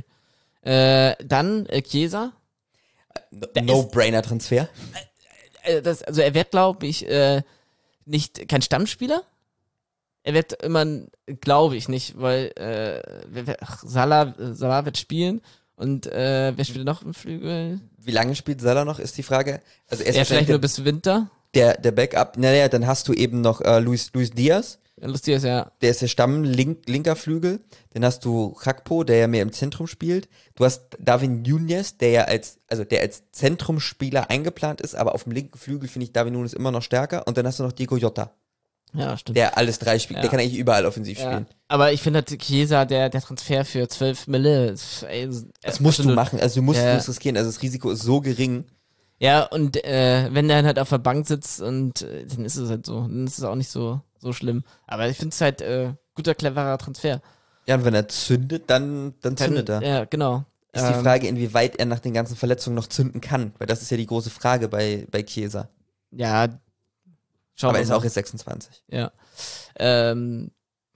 Dann Chiesa. No-Brainer-Transfer. Also er wird, glaube ich, kein Stammspieler. Er wird immer, glaube ich nicht, weil Salah wird spielen und wer spielt noch im Flügel? Wie lange spielt Salah noch, ist die Frage. Also er ist Ja, vielleicht wahrscheinlich nur bis Winter. der Backup. Naja, dann hast du eben noch Luis Diaz. Lustig ist ja. Der ist der linker Flügel. Dann hast du Gakpo, der ja mehr im Zentrum spielt. Du hast Darwin Núñez, der ja als Zentrumsspieler eingeplant ist, aber auf dem linken Flügel finde ich Darwin Núñez immer noch stärker. Und dann hast du noch Diego Jota, Ja, stimmt. der alles 3 spielt. Ja. Der kann eigentlich überall offensiv Ja. spielen. Aber ich finde halt Chiesa, der Transfer für 12 Mille, Das musst du machen. Also du musst Ja. es riskieren. Also das Risiko ist so gering. Ja, und wenn der dann halt auf der Bank sitzt und dann ist es halt so. Dann ist es auch nicht so schlimm. Aber ich finde es halt guter, cleverer Transfer. Ja, und wenn er zündet, dann zündet er. Ja, genau. Ist die Frage, inwieweit er nach den ganzen Verletzungen noch zünden kann. Weil das ist ja die große Frage bei Chiesa. Ja, schauen Aber wir er ist mal. auch jetzt 26. Ja.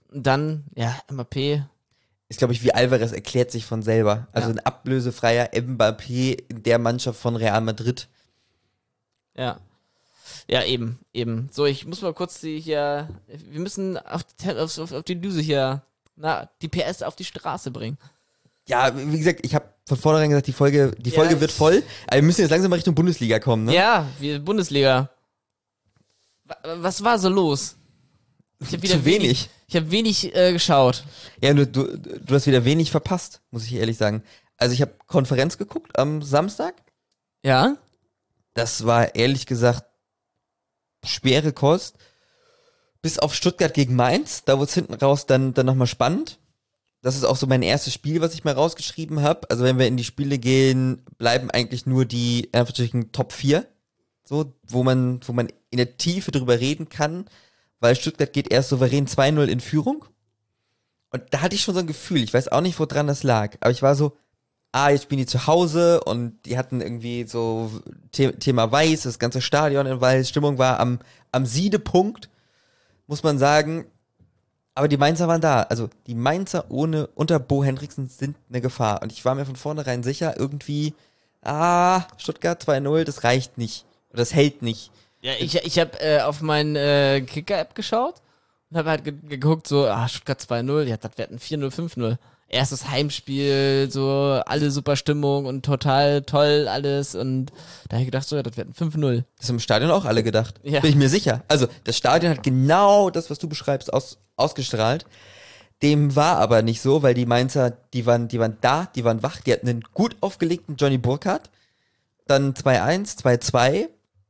Dann, ja, Mbappé. Ist, glaube ich, wie Alvarez erklärt sich von selber. Also Ja. ein ablösefreier Mbappé in der Mannschaft von Real Madrid. Ja. Ja, eben. So, ich muss mal kurz wir müssen auf die Düse hier, die PS auf die Straße bringen. Ja, wie gesagt, ich habe von vornherein gesagt, die Folge wird voll. Aber wir müssen jetzt langsam mal Richtung Bundesliga kommen, ne? Ja, Bundesliga. Was war so los? Ich habe Zu wenig. Ich habe wenig geschaut. Ja, du hast wieder wenig verpasst, muss ich ehrlich sagen. Also ich habe Konferenz geguckt am Samstag. Ja? Das war ehrlich gesagt schwere Kost. Bis auf Stuttgart gegen Mainz. Da wurde es hinten raus dann nochmal spannend. Das ist auch so mein erstes Spiel, was ich mal rausgeschrieben habe. Also wenn wir in die Spiele gehen, bleiben eigentlich nur die Top 4. So, wo man in der Tiefe drüber reden kann. Weil Stuttgart geht erst souverän 2-0 in Führung. Und da hatte ich schon so ein Gefühl, ich weiß auch nicht, woran das lag, aber ich war so, jetzt spielen die zu Hause und die hatten irgendwie so Thema Weiß, das ganze Stadion in Weiß, Stimmung war am Siedepunkt, muss man sagen. Aber die Mainzer waren da. Also die Mainzer unter Bo Hendriksen sind eine Gefahr. Und ich war mir von vornherein sicher, irgendwie, Stuttgart 2-0, das reicht nicht. Oder das hält nicht. Ja, ich habe auf meine Kicker-App geschaut und habe halt geguckt, so, Stuttgart 2-0, ja, das wird ein 4-0, 5-0. Erstes Heimspiel, so, alle super Stimmung und total toll alles und da habe ich gedacht, so, ja, das wird ein 5-0. Das haben im Stadion auch alle gedacht. Ja. Bin ich mir sicher. Also das Stadion hat genau das, was du beschreibst, ausgestrahlt. Dem war aber nicht so, weil die Mainzer, die waren da, die waren wach, die hatten einen gut aufgelegten Johnny Burkhardt, dann 2-1, 2-2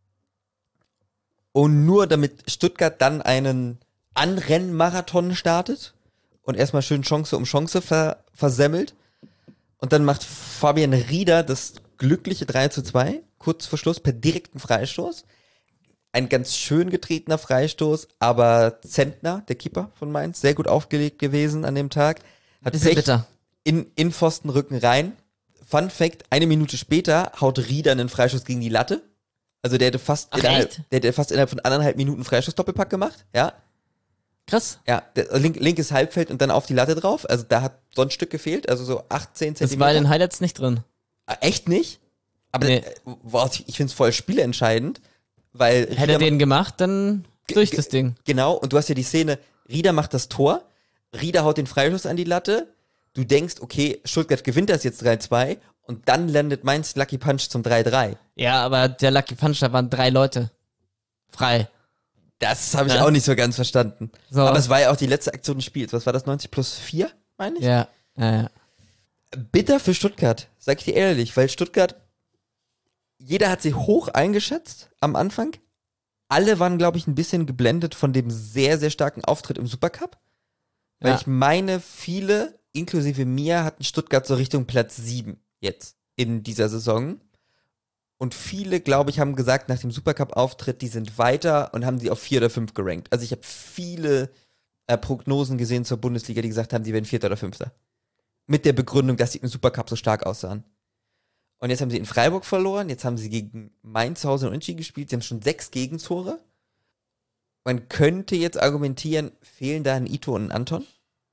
und nur damit Stuttgart dann einen Anrennmarathon startet und erstmal schön Chance um Chance versemmelt und dann macht Fabian Rieder das glückliche 3-2, kurz vor Schluss per direkten Freistoß. Ein ganz schön getretener Freistoß, aber Zentner, der Keeper von Mainz, sehr gut aufgelegt gewesen an dem Tag. Hat Bisschen bitter. in Pfostenrücken rein. Fun Fact, 1 Minute später haut Rieder einen Freistoß gegen die Latte. Also der hätte fast innerhalb von 1,5 Minuten Freistoß-Doppelpack gemacht, ja. Krass. Ja, linkes Halbfeld und dann auf die Latte drauf. Also da hat so ein Stück gefehlt, also so 18 Zentimeter. Das war in den Highlights nicht drin. Echt nicht? Aber Nee. Ich finde es voll spielentscheidend, weil Hätte er den gemacht, dann durch das Ding. Genau, und du hast ja die Szene, Rieder macht das Tor, Rieder haut den Freistoß an die Latte, du denkst, okay, Stuttgart gewinnt das jetzt 3-2 und dann landet Mainz Lucky Punch zum 3-3. Ja, aber der Lucky Punch, da waren 3 Leute frei. Das habe ich Ja. auch nicht so ganz verstanden. So. Aber es war ja auch die letzte Aktion des Spiels. Was war das, 90+4, meine ich? Ja. Bitter für Stuttgart, sag ich dir ehrlich, weil Stuttgart, jeder hat sie hoch eingeschätzt am Anfang. Alle waren, glaube ich, ein bisschen geblendet von dem sehr, sehr starken Auftritt im Supercup. Weil Ja. ich meine, viele, inklusive mir, hatten Stuttgart so Richtung Platz 7 jetzt in dieser Saison. Und viele, glaube ich, haben gesagt, nach dem Supercup-Auftritt, die sind weiter und haben sie auf 4 oder 5 gerankt. Also ich habe viele Prognosen gesehen zur Bundesliga, die gesagt haben, die werden 4. oder 5. Mit der Begründung, dass sie im Supercup so stark aussahen. Und jetzt haben sie in Freiburg verloren, jetzt haben sie gegen Mainz zu Hause in Unentschieden gespielt, sie haben schon 6 Gegentore. Man könnte jetzt argumentieren, fehlen da ein Ito und ein Anton?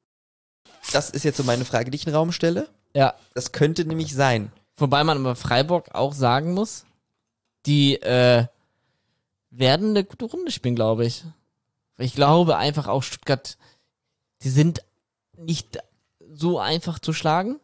Das ist jetzt so meine Frage, die ich in den Raum stelle. Ja. Das könnte nämlich sein. Wobei man aber Freiburg auch sagen muss, die werden eine gute Runde spielen, glaube ich. Ich glaube einfach auch Stuttgart, die sind nicht so einfach zu schlagen.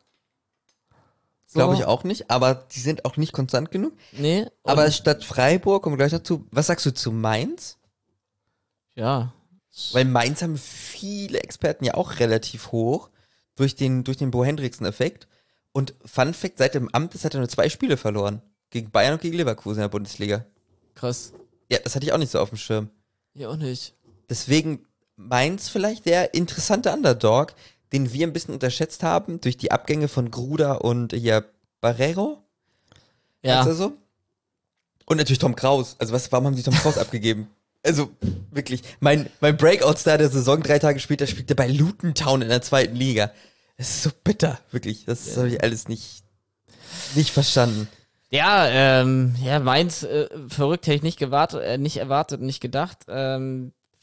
So. Glaube ich auch nicht, aber die sind auch nicht konstant genug. Nee. Aber statt Freiburg, kommen wir gleich dazu, was sagst du zu Mainz? Ja. Weil Mainz haben viele Experten ja auch relativ hoch durch den Bo Hendriksen-Effekt. Und Fun Fact, seit dem Amt hat er nur 2 Spiele verloren. Gegen Bayern und gegen Leverkusen in der Bundesliga. Krass. Ja, das hatte ich auch nicht so auf dem Schirm. Ja, auch nicht. Deswegen Mainz vielleicht der interessante Underdog, den wir ein bisschen unterschätzt haben durch die Abgänge von Gruda und hier Barreiro. Ja. Heißt er so? Und natürlich Tom Kraus. Also warum haben sie Tom Kraus abgegeben? Also wirklich, mein Breakout-Star der Saison, 3 Tage später spielt er bei Luton Town in der 2. Liga. Es ist so bitter, wirklich. Das habe ich alles nicht verstanden. Ja, Mainz, verrückt hätte ich nicht erwartet, nicht gedacht.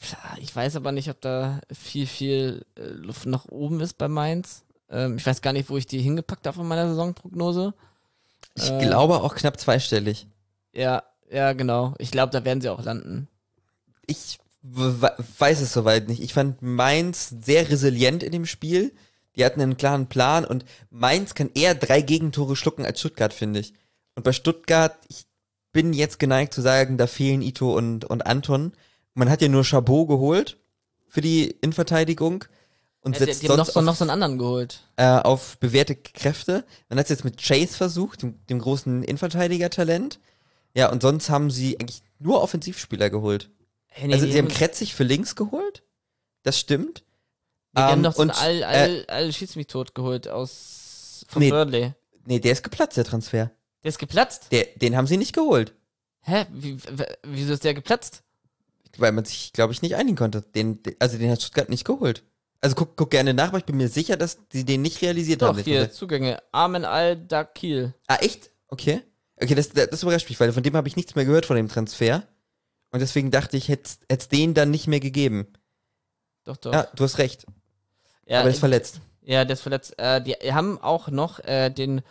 Ich weiß aber nicht, ob da viel Luft nach oben ist bei Mainz. Ich weiß gar nicht, wo ich die hingepackt habe in meiner Saisonprognose. Ich glaube auch knapp zweistellig. Ja, genau. Ich glaube, da werden sie auch landen. Ich weiß es soweit nicht. Ich fand Mainz sehr resilient in dem Spiel. Die hatten einen klaren Plan und Mainz kann eher 3 Gegentore schlucken als Stuttgart, finde ich. Und bei Stuttgart, ich bin jetzt geneigt zu sagen, da fehlen Ito und Anton. Man hat ja nur Chabot geholt für die Innenverteidigung und setzt Die haben sonst noch so einen anderen geholt. auf bewährte Kräfte. Man hat es jetzt mit Chase versucht, dem großen Innenverteidiger-Talent. Ja, und sonst haben sie eigentlich nur Offensivspieler geholt. Hey, nee, Also die sie haben Kretzig für links geholt. Das stimmt. die haben doch so und, einen Schieß mich tot geholt von Nee. Burnley. Nee, der ist geplatzt, der Transfer. Der ist geplatzt? Den haben sie nicht geholt. Hä? Wieso ist der geplatzt? Weil man sich, glaube ich, nicht einigen konnte. Den hat Stuttgart nicht geholt. Also guck gerne nach, aber ich bin mir sicher, dass sie den nicht realisiert Doch, haben. hier, Zugänge. Armen Al-Dakil. Ah, echt? Okay. Okay, das überrascht mich, weil von dem habe ich nichts mehr gehört von dem Transfer. Und deswegen dachte ich, hätte es den dann nicht mehr gegeben. Doch. Ja, du hast recht. Ja, Aber er ist verletzt. Ja, der ist verletzt. Die haben auch noch den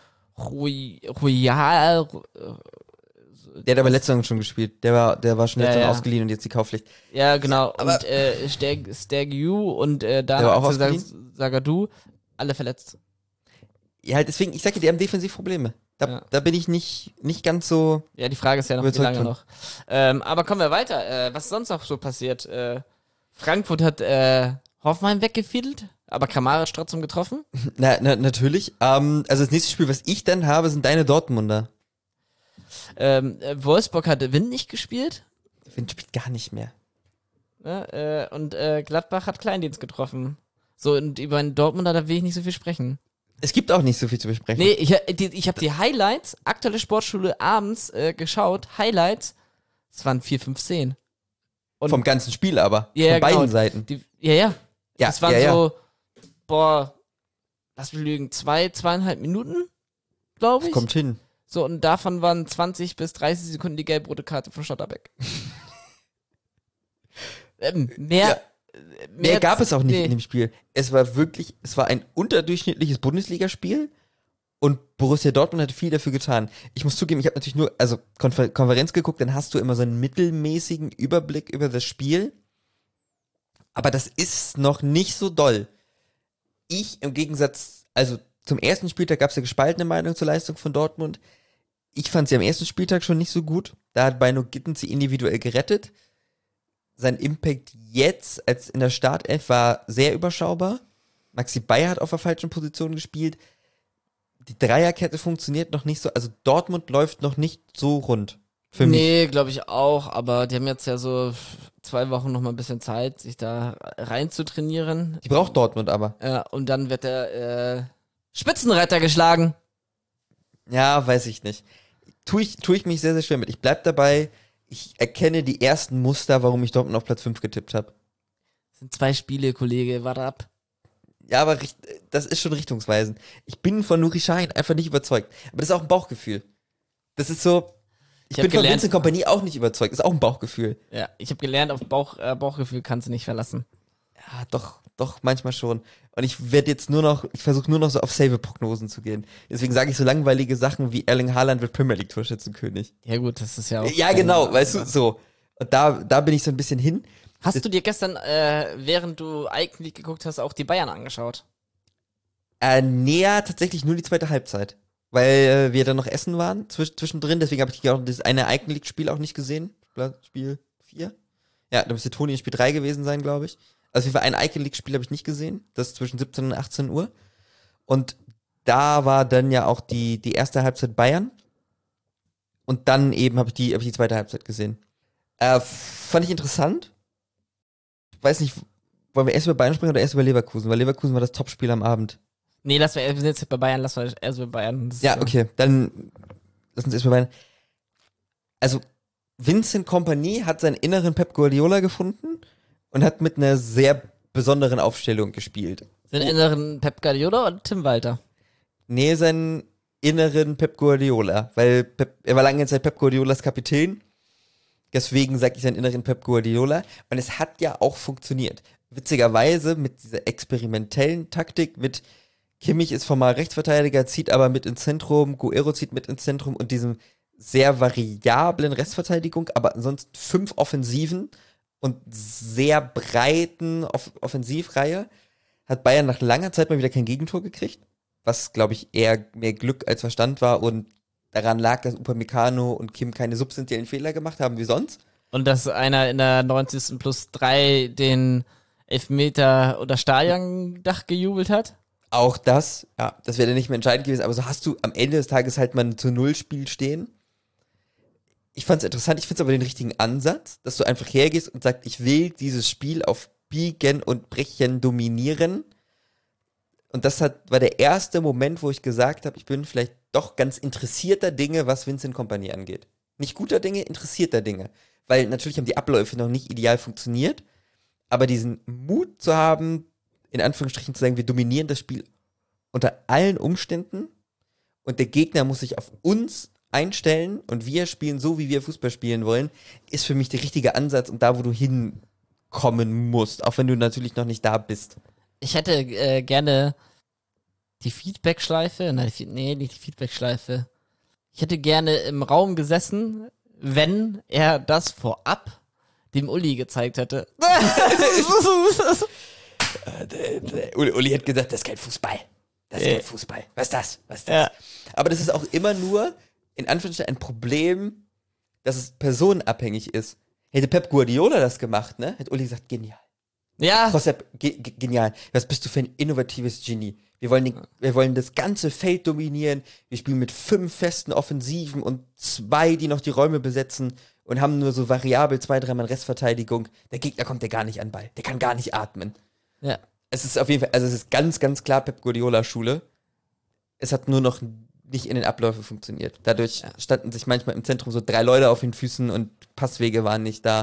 Royal. Der hat aber letzte Saison schon gespielt. Der war schon letzte Saison ja. ausgeliehen und jetzt die Kaufpflicht. Ja, genau. Aber- und Stag Yu und war Dana auch Sagadu, alle verletzt. Ja, deswegen, ich sage dir, die haben defensiv Probleme. Ja. Da bin ich nicht ganz so. Ja, die Frage ist ja noch, wie Überzeugt lange von. noch. Aber kommen wir weiter. Was ist sonst noch so passiert? Frankfurt hat Hoffenheim weggefiedelt, aber Kramaric trotzdem getroffen. Natürlich. Also das nächste Spiel, was ich dann habe, sind deine Dortmunder. Wolfsburg hat Wind nicht gespielt. Wind spielt gar nicht mehr. Ne? Und Gladbach hat Kleindienst getroffen. So, und über den Dortmunder, da will ich nicht so viel sprechen. Es gibt auch nicht so viel zu besprechen. Nee, ich habe die Highlights, aktuelle Sportschule abends geschaut. Highlights, es waren 4, 5, 10. Und Vom ganzen Spiel aber. Ja, von beiden genau. Seiten. Ja. Ja, Das waren ja. so, lass mich lügen, 2,5 Minuten, glaube ich. Kommt hin. So, und davon waren 20 bis 30 Sekunden die gelb-rote Karte von Schotterbeck. Mehr Mehr gab es auch nicht nee. in dem Spiel. Es war ein unterdurchschnittliches Bundesligaspiel und Borussia Dortmund hat viel dafür getan. Ich muss zugeben, ich habe natürlich nur, Konferenz geguckt, dann hast du immer so einen mittelmäßigen Überblick über das Spiel. Aber das ist noch nicht so doll. Ich im Gegensatz, also zum ersten Spieltag gab es ja gespaltene Meinung zur Leistung von Dortmund. Ich fand sie am ersten Spieltag schon nicht so gut. Da hat Beino Gittens sie individuell gerettet. Sein Impact jetzt als in der Startelf war sehr überschaubar. Maxi Bayer hat auf der falschen Position gespielt. Die Dreierkette funktioniert noch nicht so. Also Dortmund läuft noch nicht so rund. Für mich. Nee, glaube ich auch, aber die haben jetzt ja so 2 Wochen noch mal ein bisschen Zeit, sich da rein zu trainieren. Die braucht Dortmund aber. Und dann wird der Spitzenreiter geschlagen. Ja, weiß ich nicht. Tue ich mich sehr, sehr schwer mit. Ich bleib dabei. Ich erkenne die ersten Muster, warum ich Dortmund auf Platz 5 getippt habe. Das sind 2 Spiele, Kollege, warte ab. Ja, aber das ist schon richtungsweisend. Ich bin von Nuri Sahin einfach nicht überzeugt. Aber das ist auch ein Bauchgefühl. Das ist so, ich bin von Vincent Kompany auch nicht überzeugt. Das ist auch ein Bauchgefühl. Ja, ich habe gelernt, auf Bauchgefühl kannst du nicht verlassen. Ja, doch, manchmal schon. Und ich versuche nur noch so auf Save-Prognosen zu gehen. Deswegen sage ich so langweilige Sachen wie Erling Haaland wird Premier League Torschützenkönig. Ja gut, das ist ja auch... Ja, genau, weißt du, so. Und da bin ich so ein bisschen hin. Hast du dir gestern, während du Icon League geguckt hast, auch die Bayern angeschaut? Näher tatsächlich nur die zweite Halbzeit. Weil wir dann noch essen waren zwischendrin. Deswegen habe ich auch das eine Icon League-Spiel auch nicht gesehen. Spiel 4. Ja, da müsste Toni in Spiel 3 gewesen sein, glaube ich. Also auf jeden Fall ein Icon League-Spiel habe ich nicht gesehen. Das ist zwischen 17 und 18 Uhr. Und da war dann ja auch die erste Halbzeit Bayern. Und dann eben habe ich die zweite Halbzeit gesehen. Fand ich interessant. Ich weiß nicht, wollen wir erst über Bayern sprechen oder erst über Leverkusen? Weil Leverkusen war das Topspiel am Abend. Nee, wir sind jetzt bei Bayern, lass mal erst bei Bayern. Ja, okay, dann lass uns erst mal Bayern. Also, Vincent Kompany hat seinen inneren Pep Guardiola gefunden und hat mit einer sehr besonderen Aufstellung gespielt. Den inneren Pep Guardiola oder Tim Walter? Nee, seinen inneren Pep Guardiola, weil er war lange Zeit Pep Guardiolas Kapitän Deswegen sage ich seinen inneren Pep Guardiola. Und es hat ja auch funktioniert. Witzigerweise mit dieser experimentellen Taktik, mit Kimmich ist formal Rechtsverteidiger, zieht aber mit ins Zentrum, Guerrero zieht mit ins Zentrum und diesem sehr variablen Restverteidigung, aber ansonsten 5 Offensiven und sehr breiten Offensivreihe, hat Bayern nach langer Zeit mal wieder kein Gegentor gekriegt, was, glaube ich, eher mehr Glück als Verstand war und daran lag, dass Upamecano und Kim keine substanziellen Fehler gemacht haben wie sonst. Und dass einer in der 90. plus 3 den Elfmeter oder Stadiondach gejubelt hat? Auch das, ja, das wäre dann nicht mehr entscheidend gewesen, aber so hast du am Ende des Tages halt mal ein zu Null Spiel stehen. Ich fand's interessant, ich find's aber den richtigen Ansatz, dass du einfach hergehst und sagst, ich will dieses Spiel auf Biegen und Brechen dominieren. Und das war der erste Moment, wo ich gesagt habe, ich bin vielleicht doch ganz interessierter Dinge, was Vincent Kompany angeht. Nicht guter Dinge, interessierter Dinge. Weil natürlich haben die Abläufe noch nicht ideal funktioniert, aber diesen Mut zu haben, in Anführungsstrichen zu sagen, wir dominieren das Spiel unter allen Umständen und der Gegner muss sich auf uns einstellen und wir spielen so, wie wir Fußball spielen wollen, ist für mich der richtige Ansatz und da, wo du hinkommen musst, auch wenn du natürlich noch nicht da bist. Ich hätte gerne die Feedback-Schleife, nicht die Feedback-Schleife. Ich hätte gerne im Raum gesessen, wenn er das vorab dem Uli gezeigt hätte. Uli hat gesagt, das ist kein Fußball. Das ist kein Fußball. Was ist das? Was ist das? Ja. Aber das ist auch immer nur, in Anführungsstrichen, ein Problem, dass es personenabhängig ist. Hätte Pep Guardiola das gemacht, ne? Hätte Uli gesagt, genial. Ja. Josep, genial. Was bist du für ein innovatives Genie? Wir wollen das ganze Feld dominieren. Wir spielen mit 5 festen Offensiven und 2, die noch die Räume besetzen und haben nur so variabel 2-3 Mann Restverteidigung. Der Gegner kommt ja gar nicht an den Ball. Der kann gar nicht atmen. Ja. Es ist auf jeden Fall, also es ist ganz, ganz klar Pep Guardiola Schule. Es hat nur noch nicht in den Abläufen funktioniert. Dadurch standen sich manchmal im Zentrum so 3 Leute auf den Füßen und Passwege waren nicht da.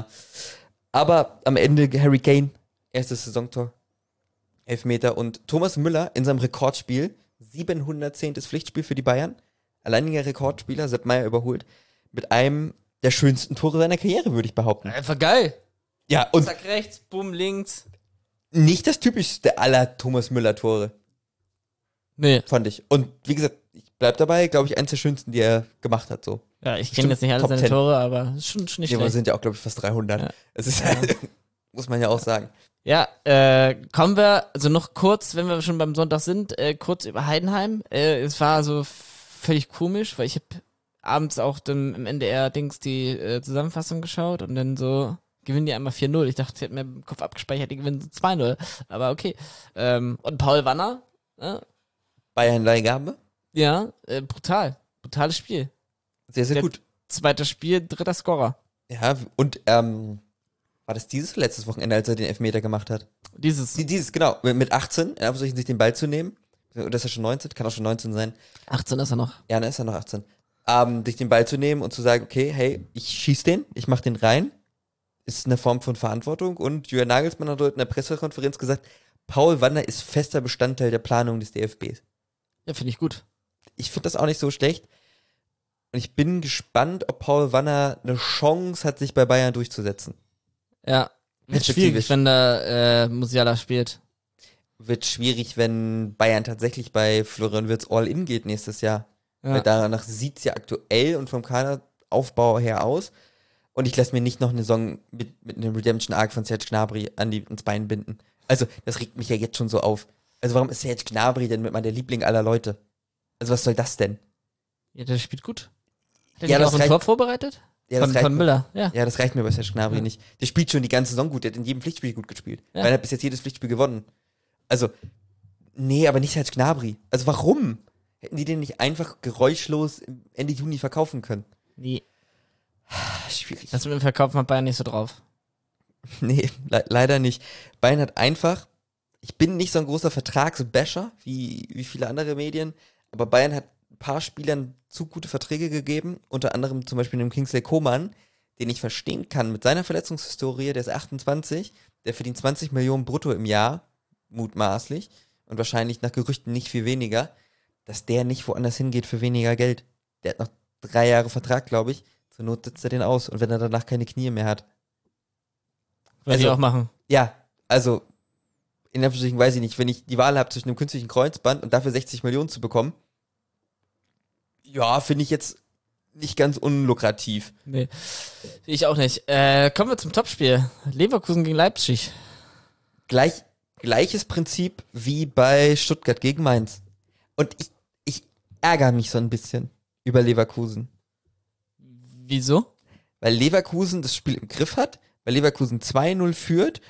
Aber am Ende Harry Kane, erstes Saisontor, Elfmeter und Thomas Müller in seinem Rekordspiel, 710. Pflichtspiel für die Bayern, alleiniger Rekordspieler, Sepp Maier überholt, mit einem der schönsten Tore seiner Karriere, würde ich behaupten. Einfach geil. Ja, und Zack rechts, bumm links. nicht das typischste aller Thomas Müller-Tore, Nee. fand ich. Und wie gesagt, ich bleib dabei, glaube ich, eins der schönsten, die er gemacht hat, so. Ja, ich Bestimmt kenne jetzt nicht alle Top seine 10. Tore, aber ist schon nicht Ja, aber schlecht. sind ja auch, glaube ich, fast 300. Ja. Es ist muss man ja auch sagen. Ja, kommen wir, also noch kurz, wenn wir schon beim Sonntag sind, kurz über Heidenheim. Es war so völlig komisch, weil ich habe abends auch im NDR-Dings die Zusammenfassung geschaut und dann so gewinnen die einmal 4-0. Ich dachte, ich hätte mir im Kopf abgespeichert, die gewinnen so 2-0. Aber okay. Und Paul Wanner, Bayern-Leihgabe, ja, brutal. Brutales Spiel. sehr, sehr Der- gut. Zweites Spiel, dritter Scorer. Ja, und war das dieses oder letztes Wochenende, als er den Elfmeter gemacht hat? Dieses Dieses, genau, mit 18, er versucht sich den Ball zu nehmen. Oder ist er schon 19? Kann auch schon 19 sein. 18 ist er noch. Ja, dann ist er noch 18. Sich den Ball zu nehmen und zu sagen, okay, hey, ich schieß den, ich mach den rein, ist eine Form von Verantwortung. Und Julian Nagelsmann hat heute in der Pressekonferenz gesagt, Paul Wanner ist fester Bestandteil der Planung des DFBs. Ja, finde ich gut. Ich finde das auch nicht so schlecht. Und ich bin gespannt, ob Paul Wanner eine Chance hat, sich bei Bayern durchzusetzen. Ja. Wird Perspektivisch. schwierig, wenn da Musiala spielt. Wird schwierig, wenn Bayern tatsächlich bei Florian Wirtz All-In geht nächstes Jahr. Ja. Weil danach sieht es ja aktuell und vom Kaderaufbau her aus. Und ich lasse mir nicht noch eine Saison mit einem Redemption-Arc von Serge Gnabry ins Bein binden. Also, das regt mich ja jetzt schon so auf. Also, warum ist Serge Gnabry denn mit mal der Liebling aller Leute? Also, was soll das denn? Ja, der spielt gut. Hat er Ja, nicht das auch ein reicht- Tor vorbereitet? Ja, das reicht Von mir. Müller, ja. Ja, das reicht mir bei Serge Gnabry Ja. nicht. Der spielt schon die ganze Saison gut. Der hat in jedem Pflichtspiel gut gespielt. Ja. Weil er hat bis jetzt jedes Pflichtspiel gewonnen. Also, nee, aber nicht Serge Gnabry. Also, warum? Hätten die den nicht einfach geräuschlos Ende Juni verkaufen können? Nee. Schwierig. Das mit dem Verkaufen hat Bayern nicht so drauf. Nee, leider nicht. Bayern hat einfach, ich bin nicht so ein großer Vertragsbasher wie viele andere Medien, aber Bayern hat ein paar Spielern zu gute Verträge gegeben, unter anderem zum Beispiel dem Kingsley Coman, den ich verstehen kann mit seiner Verletzungshistorie, der ist 28, der verdient 20 Millionen brutto im Jahr, mutmaßlich, und wahrscheinlich nach Gerüchten nicht viel weniger, dass der nicht woanders hingeht für weniger Geld. Der hat noch 3 Jahre Vertrag, glaube ich, Zur Not setzt er den aus. Und wenn er danach keine Knie mehr hat. Würde ich auch machen. Ja, also in Anführungsstrichen weiß ich nicht, wenn ich die Wahl habe zwischen einem künstlichen Kreuzband und dafür 60 Millionen zu bekommen, ja, finde ich jetzt nicht ganz unlukrativ. Nee, ich auch nicht. Kommen wir zum Topspiel. Leverkusen gegen Leipzig. Gleiches Prinzip wie bei Stuttgart gegen Mainz. Und ich ärgere mich so ein bisschen über Leverkusen. Wieso? Weil Leverkusen das Spiel im Griff hat, weil Leverkusen 2-0 führt,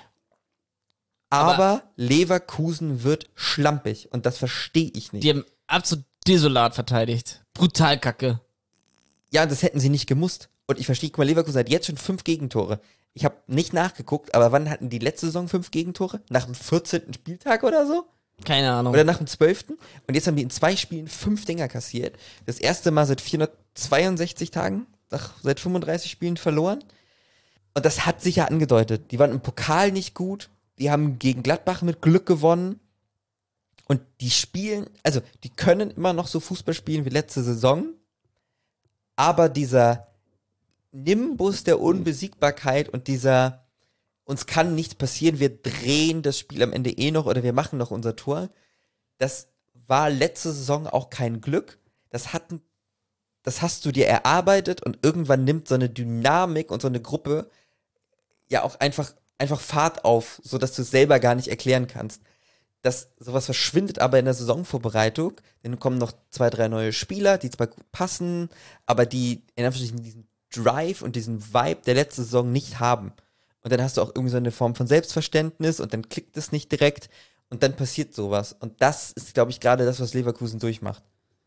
aber Leverkusen wird schlampig und das verstehe ich nicht. Die haben absolut desolat verteidigt. Brutal kacke. Ja, das hätten sie nicht gemusst. Und ich verstehe, guck mal, Leverkusen hat jetzt schon 5 Gegentore. Ich habe nicht nachgeguckt, aber wann hatten die letzte Saison 5 Gegentore? Nach dem 14. Spieltag oder so? Keine Ahnung. Oder nach dem 12. Und jetzt haben die in 2 Spielen 5 Dinger kassiert. Das erste Mal seit 462 Tagen, seit 35 Spielen verloren. Und das hat sich ja angedeutet. Die waren im Pokal nicht gut. Die haben gegen Gladbach mit Glück gewonnen. Und die spielen, also die können immer noch so Fußball spielen wie letzte Saison. Aber dieser Nimbus der Unbesiegbarkeit und dieser uns kann nichts passieren, wir drehen das Spiel am Ende noch oder wir machen noch unser Tor, das war letzte Saison auch kein Glück. Das hast du dir erarbeitet und irgendwann nimmt so eine Dynamik und so eine Gruppe ja auch einfach Fahrt auf, sodass du es selber gar nicht erklären kannst. Sowas verschwindet aber in der Saisonvorbereitung, dann kommen noch 2, 3 neue Spieler, die zwar gut passen, aber die in Anführungsstrichen diesen Drive und diesen Vibe der letzten Saison nicht haben. Und dann hast du auch irgendwie so eine Form von Selbstverständnis und dann klickt es nicht direkt und dann passiert sowas. Und das ist, glaube ich, gerade das, was Leverkusen durchmacht.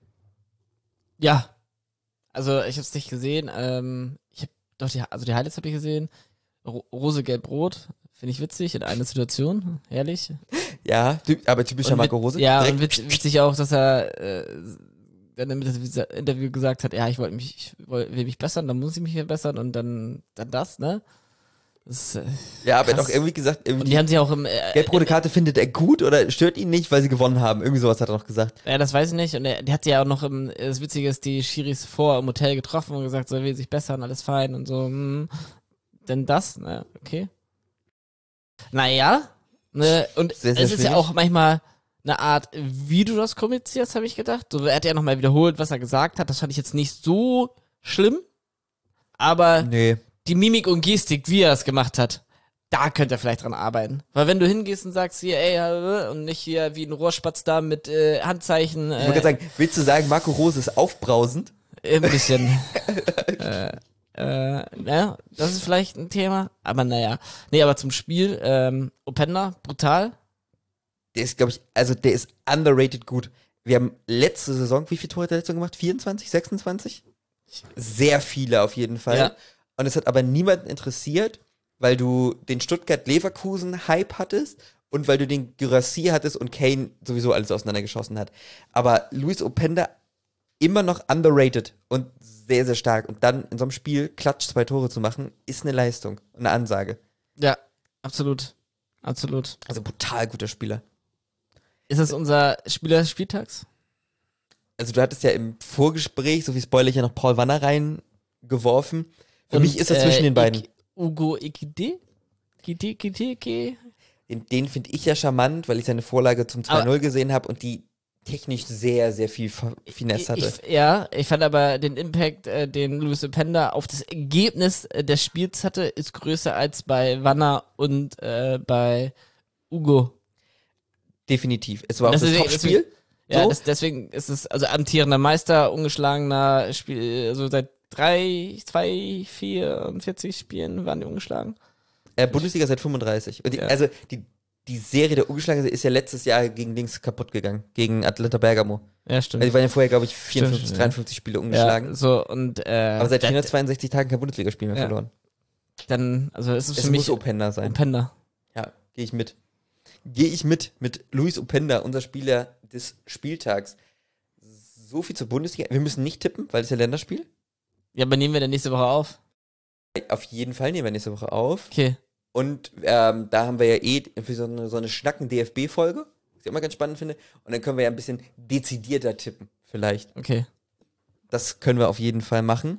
Ja. Also, ich habe es nicht gesehen. Ich habe doch die Highlights habe ich gesehen. Rose, Gelb, Rot. Finde ich witzig in einer Situation. Herrlich. Ja, aber typischer Marco Rose. Ja, und witzig auch, dass er dann im Interview gesagt hat, ja, ich will mich bessern, dann muss ich mich verbessern und dann das, ne? Das ist, ja, aber er hat auch irgendwie gesagt, und die haben sich auch im gelb-rote Karte findet er gut oder stört ihn nicht, weil sie gewonnen haben. Irgendwie sowas hat er noch gesagt. Ja, das weiß ich nicht. Und der hat ja auch noch das Witzige ist, die Schiris im Hotel getroffen und gesagt, so, er will sich bessern, alles fein und so. Denn das, ne, okay. Naja, ne, und sehr, sehr es ist ja auch manchmal eine Art, wie du das kommunizierst, habe ich gedacht. So, er hat ja nochmal wiederholt, was er gesagt hat. Das fand ich jetzt nicht so schlimm. Aber Nee. die Mimik und Gestik, wie er es gemacht hat, da könnte er vielleicht dran arbeiten. Weil wenn du hingehst und sagst hier, ey, und nicht hier wie ein Rohrspatz da mit Handzeichen. Ich wollte gerade sagen, willst du sagen, Marco Rose ist aufbrausend? Ein bisschen. Ja, das ist vielleicht ein Thema, aber naja. Nee, aber zum Spiel, Openda, brutal. Der ist, glaube ich, der ist underrated gut. Wir haben letzte Saison, wie viele Tore hat er letzte Saison gemacht? 24, 26? Sehr viele auf jeden Fall. Ja. Und es hat aber niemanden interessiert, weil du den Stuttgart-Leverkusen-Hype hattest und weil du den Guirassy hattest und Kane sowieso alles auseinandergeschossen hat. Aber Luis Openda immer noch underrated und sehr, sehr stark. Und dann in so einem Spiel klatsch 2 Tore zu machen, ist eine Leistung, eine Ansage. Ja, absolut. Absolut. Also brutal guter Spieler. Ist das unser Spieler des Spieltags? Also du hattest ja im Vorgespräch, so wie Spoiler, ja noch Paul Wanner reingeworfen. Für mich ist das zwischen den beiden. Ugo Ekide? Den finde ich ja charmant, weil ich seine Vorlage zum 2-0 gesehen habe und die technisch sehr, sehr viel Finesse hatte. Ich fand aber den Impact, den Luis Openda auf das Ergebnis des Spiels hatte, ist größer als bei Wanner und bei Ugo. Definitiv. Es war auch das Topspiel. Ja, so. deswegen ist es, also amtierender Meister, ungeschlagener Spiel, also seit 44 Spielen waren die ungeschlagen. Bundesliga seit 35. Und also die Serie der Ungeschlagenen ist ja letztes Jahr gegen Dings kaputt gegangen, gegen Atlanta Bergamo. Ja, stimmt. Also die waren ja vorher, glaube ich, 54, 53 Spiele ungeschlagen. Ja, so, und, aber seit 462 Tagen kein Bundesligaspiel mehr verloren. Dann, also ist es für mich... Es muss Openda sein. Openda. Ja, gehe ich mit. Mit Luis Openda, unser Spieler des Spieltags. So viel zur Bundesliga. Wir müssen nicht tippen, weil es ja Länderspiel. Ja, aber nehmen wir dann nächste Woche auf? Auf jeden Fall nehmen wir nächste Woche auf. Okay. Und da haben wir ja für so eine Schnacken-DFB-Folge, was ich immer ganz spannend finde. Und dann können wir ja ein bisschen dezidierter tippen, vielleicht. Okay. Das können wir auf jeden Fall machen.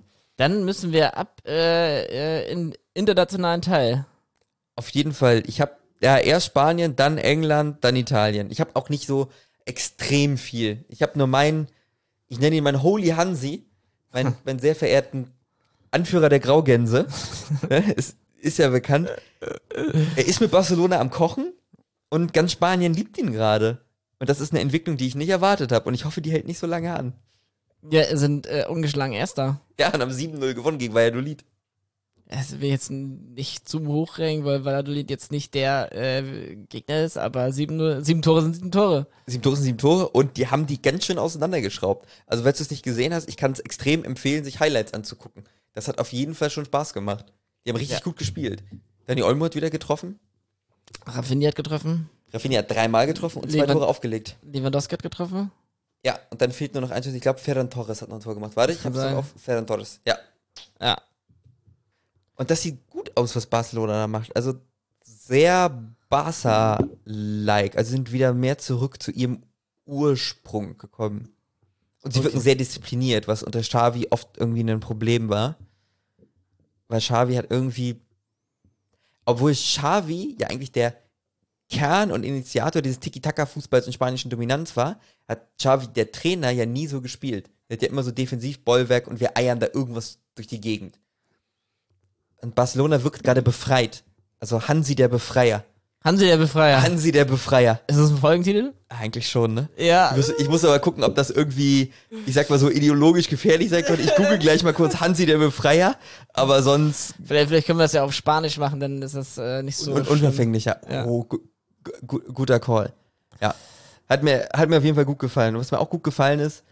Dann müssen wir ab in internationalen Teil. Auf jeden Fall. Ich habe ja erst Spanien, dann England, dann Italien. Ich habe auch nicht so extrem viel. Ich habe nur ich nenne ihn meinen Holy Hansi, meinen sehr verehrten Anführer der Graugänse. ist ja bekannt. Er ist mit Barcelona am Kochen und ganz Spanien liebt ihn gerade. Und das ist eine Entwicklung, die ich nicht erwartet habe. Und ich hoffe, die hält nicht so lange an. Ja, sind ungeschlagen Erster. Ja, und haben 7-0 gewonnen gegen Valladolid. Das will ich jetzt nicht zu hoch rängen, weil Valladolid jetzt nicht der Gegner ist, aber 7 Tore sind 7 Tore. 7 Tore sind 7 Tore und die haben die ganz schön auseinandergeschraubt. Also, falls du es nicht gesehen hast, ich kann es extrem empfehlen, sich Highlights anzugucken. Das hat auf jeden Fall schon Spaß gemacht. Die haben richtig gut gespielt. Dani Olmo hat wieder getroffen. Rafinha hat getroffen. Rafinha hat 3-mal getroffen und 2 Tore aufgelegt. Lewandowski hat getroffen. Ja, und dann fehlt nur noch eins. Ich glaube, Ferran Torres hat noch ein Tor gemacht. Warte, ich hab's noch auf. Ferran Torres. Ja. Ja. Und das sieht gut aus, was Barcelona da macht. Also sehr Barca-like. Also sind wieder mehr zurück zu ihrem Ursprung gekommen. Und sie wirken sehr diszipliniert, was unter Xavi oft irgendwie ein Problem war. Weil Xavi hat irgendwie, obwohl Xavi ja eigentlich der Kern und Initiator dieses Tiki-Taka-Fußballs und spanischen Dominanz war, hat Xavi, der Trainer, ja nie so gespielt. Er hat ja immer so defensiv Bollwerk und wir eiern da irgendwas durch die Gegend. Und Barcelona wirkt gerade befreit. Also Hansi der Befreier. Hansi der Befreier. Hansi der Befreier. Ist das ein Folgentitel? Eigentlich schon, ne? Ja. Ich muss aber gucken, ob das irgendwie, ich sag mal so, ideologisch gefährlich sein könnte. Ich google gleich mal kurz Hansi der Befreier, aber sonst... Vielleicht können wir das ja auf Spanisch machen, dann ist das nicht so und unverfänglicher. Ja. Oh, guter Call. Ja. Hat mir auf jeden Fall gut gefallen. Und was mir auch gut gefallen ist,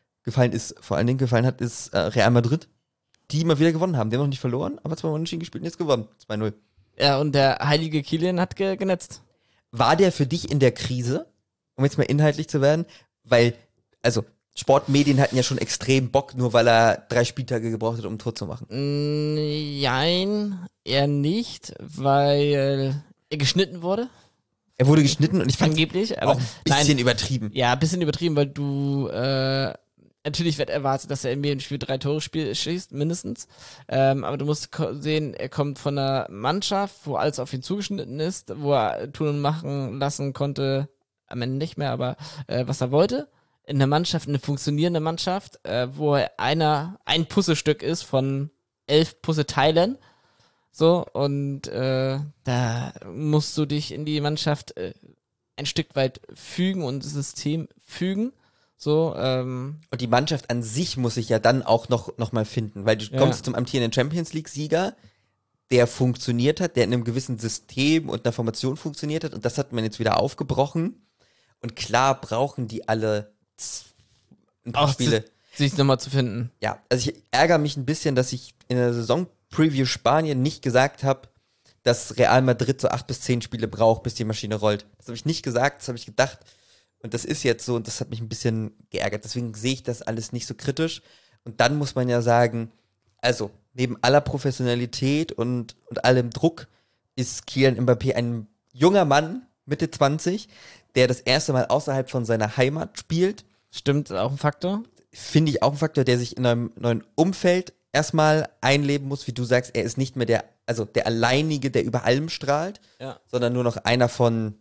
ist Real Madrid, die mal wieder gewonnen haben. Die haben noch nicht verloren, aber 2 Unentschieden gespielt und jetzt gewonnen. 2-0. Ja, und der heilige Kilian hat genetzt. War der für dich in der Krise, um jetzt mal inhaltlich zu werden? Weil, also, Sportmedien hatten ja schon extrem Bock, nur weil er 3 Spieltage gebraucht hat, um ein Tor zu machen. Nein, eher nicht, weil er geschnitten wurde. Er wurde geschnitten und ich fand angeblich, aber auch ein bisschen übertrieben. Ja, ein bisschen übertrieben, weil du natürlich wird erwartet, dass er in jedem Spiel 3 Tore schießt, mindestens. Aber du musst sehen, er kommt von einer Mannschaft, wo alles auf ihn zugeschnitten ist, wo er tun und machen lassen konnte, am Ende nicht mehr, aber was er wollte. In einer Mannschaft, eine funktionierende Mannschaft, wo er ein Puzzlestück ist von 11 Puzzleteilen. So, und da musst du dich in die Mannschaft ein Stück weit fügen und das System fügen. So, und die Mannschaft an sich muss sich ja dann auch noch mal finden, weil du kommst zum amtierenden Champions League-Sieger, der funktioniert hat, der in einem gewissen System und einer Formation funktioniert hat und das hat man jetzt wieder aufgebrochen. Und klar brauchen die alle ein paar Spiele. Sich nochmal zu finden. Ja, also ich ärgere mich ein bisschen, dass ich in der Saison-Preview Spanien nicht gesagt habe, dass Real Madrid so 8 bis 10 Spiele braucht, bis die Maschine rollt. Das habe ich nicht gesagt, das habe ich gedacht. Und das ist jetzt so und das hat mich ein bisschen geärgert. Deswegen sehe ich das alles nicht so kritisch. Und dann muss man ja sagen, also neben aller Professionalität und allem Druck ist Kylian Mbappé ein junger Mann, Mitte 20, der das erste Mal außerhalb von seiner Heimat spielt. Stimmt, auch ein Faktor. Finde ich auch ein Faktor, der sich in einem neuen Umfeld erstmal einleben muss. Wie du sagst, er ist nicht mehr der Alleinige, der über allem strahlt, sondern nur noch einer von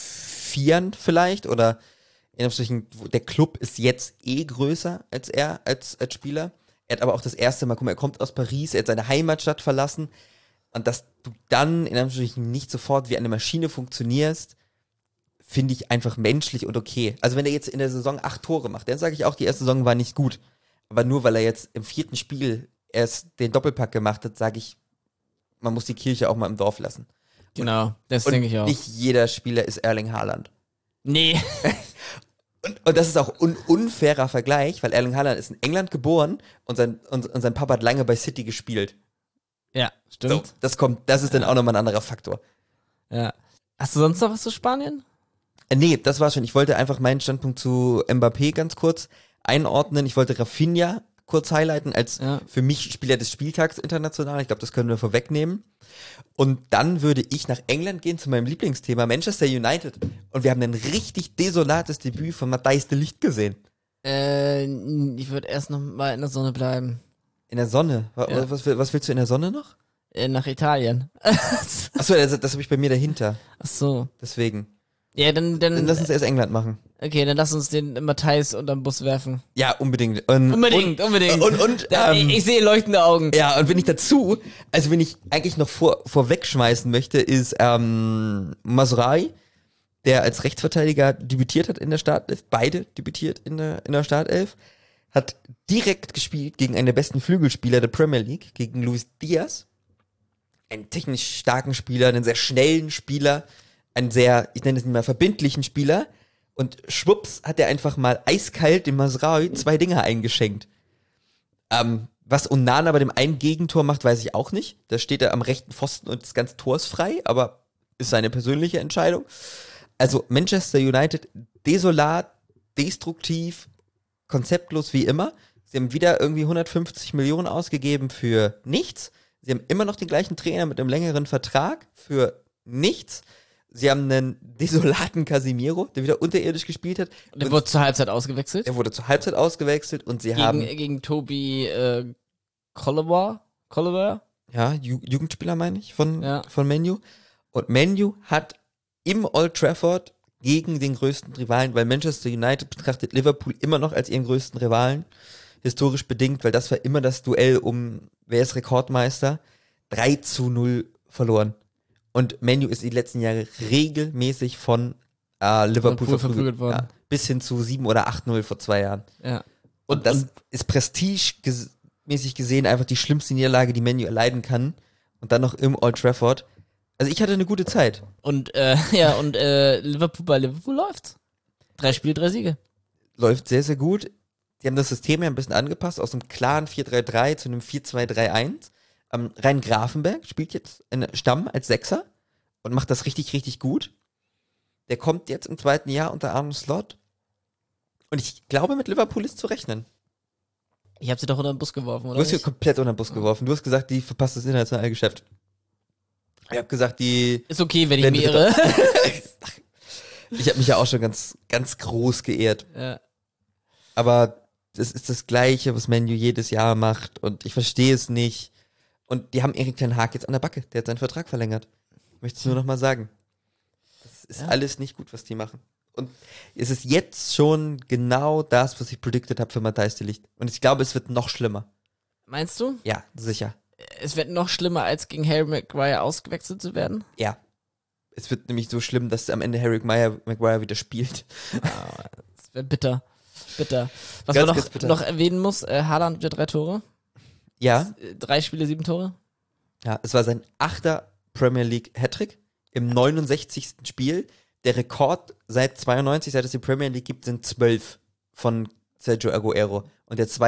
4 vielleicht oder in Anführungsstrichen, der Club ist jetzt größer als er als Spieler. Er hat aber auch das erste Mal, guck mal, er kommt aus Paris, er hat seine Heimatstadt verlassen und dass du dann in Anführungsstrichen nicht sofort wie eine Maschine funktionierst, finde ich einfach menschlich und okay. Also wenn er jetzt in der Saison 8 Tore macht, dann sage ich auch, die erste Saison war nicht gut. Aber nur weil er jetzt im 4. Spiel erst den Doppelpack gemacht hat, sage ich, man muss die Kirche auch mal im Dorf lassen. Genau, das denke ich auch. Nicht jeder Spieler ist Erling Haaland. Nee. Und das ist auch ein unfairer Vergleich, weil Erling Haaland ist in England geboren und sein Papa hat lange bei City gespielt. Ja, stimmt. So, das ist dann auch nochmal ein anderer Faktor. Ja. Hast du sonst noch was zu Spanien? Nee, das war's schon. Ich wollte einfach meinen Standpunkt zu Mbappé ganz kurz einordnen. Ich wollte Rafinha kurz highlighten als für mich Spieler des Spieltags international. Ich glaube, das können wir vorwegnehmen. Und dann würde ich nach England gehen zu meinem Lieblingsthema Manchester United. Und wir haben ein richtig desolates Debüt von Matthijs de Ligt gesehen. Ich würde erst noch mal in der Sonne bleiben. In der Sonne. Ja. Was willst du in der Sonne noch? Nach Italien. Achso, das habe ich bei mir dahinter. Ach so. Deswegen. Ja, dann Dann lass uns erst England machen. okay, dann lass uns den Matthijs unterm Bus werfen. Ja, unbedingt. Unbedingt. Ich sehe leuchtende Augen. Ja, und wenn ich wenn ich eigentlich noch vorwegschmeißen möchte, ist Mazraoui, der als Rechtsverteidiger debütiert hat in der Startelf, beide debütiert in der Startelf, hat direkt gespielt gegen einen der besten Flügelspieler der Premier League, gegen Luis Diaz, einen technisch starken Spieler, einen sehr schnellen Spieler, einen sehr, ich nenne es mal, verbindlichen Spieler, und schwupps hat er einfach mal eiskalt dem Mazraoui 2 Dinger eingeschenkt. Was Onana bei dem einen Gegentor macht, weiß ich auch nicht. Da steht er am rechten Pfosten und ist ganz torsfrei, aber ist seine persönliche Entscheidung. Also Manchester United desolat, destruktiv, konzeptlos wie immer. Sie haben wieder irgendwie 150 Millionen ausgegeben für nichts. Sie haben immer noch den gleichen Trainer mit einem längeren Vertrag für nichts. Sie haben einen desolaten Casemiro, der wieder unterirdisch gespielt hat. Der wurde zur Halbzeit ausgewechselt. Er wurde zur Halbzeit ausgewechselt und sie haben... Gegen Toby Colliver? Ja, Jugendspieler meine ich von Man U. Und Man U hat im Old Trafford gegen den größten Rivalen, weil Manchester United betrachtet Liverpool immer noch als ihren größten Rivalen, historisch bedingt, weil das war immer das Duell um, wer ist Rekordmeister, 3-0 verloren. Und Man U ist die letzten Jahre regelmäßig von Liverpool verprügelt worden. Ja, bis hin zu 7 oder 8-0 vor 2 Jahren. Ja. Und das ist prestigemäßig gesehen einfach die schlimmste Niederlage, die Man U erleiden kann. Und dann noch im Old Trafford. Also ich hatte eine gute Zeit. Und Liverpool bei Liverpool läuft's. 3 Spiele, 3 Siege. Läuft sehr, sehr gut. Die haben das System ja ein bisschen angepasst, aus einem klaren 4-3-3 zu einem 4-2-3-1. Rhein Grafenberg spielt jetzt in Stamm als Sechser und macht das richtig, richtig gut. Der kommt jetzt im 2. Jahr unter Arne Slot. Und ich glaube, mit Liverpool ist zu rechnen. Ich habe sie doch unter den Bus geworfen, oder? Du hast sie komplett unter den Bus geworfen. Du hast gesagt, die verpasst das internationale Geschäft. Ich habe gesagt, die... Ist okay, wenn ich mich irre. Ich habe mich ja auch schon ganz, ganz groß geehrt. Ja. Aber das ist das Gleiche, was Man U jedes Jahr macht. Und ich verstehe es nicht. Und die haben Erik ten Hag jetzt an der Backe. Der hat seinen Vertrag verlängert. Ich möchte es nur noch mal sagen. Das ist alles nicht gut, was die machen. Und es ist jetzt schon genau das, was ich predicted habe für Matthijs de Ligt. Und ich glaube, es wird noch schlimmer. Meinst du? Ja, sicher. Es wird noch schlimmer, als gegen Harry Maguire ausgewechselt zu werden? Ja. Es wird nämlich so schlimm, dass am Ende Harry Maguire wieder spielt. Das wäre bitter. Bitter. Was Ganz, man ganz bitter. noch erwähnen muss, Haaland wieder 3 Tore. Ja. 3 Spiele, 7 Tore. Ja, es war sein 8. Premier League Hattrick im 69. Spiel. Der Rekord seit 92, seit es die Premier League gibt, sind 12 von Sergio Aguero. Und der hat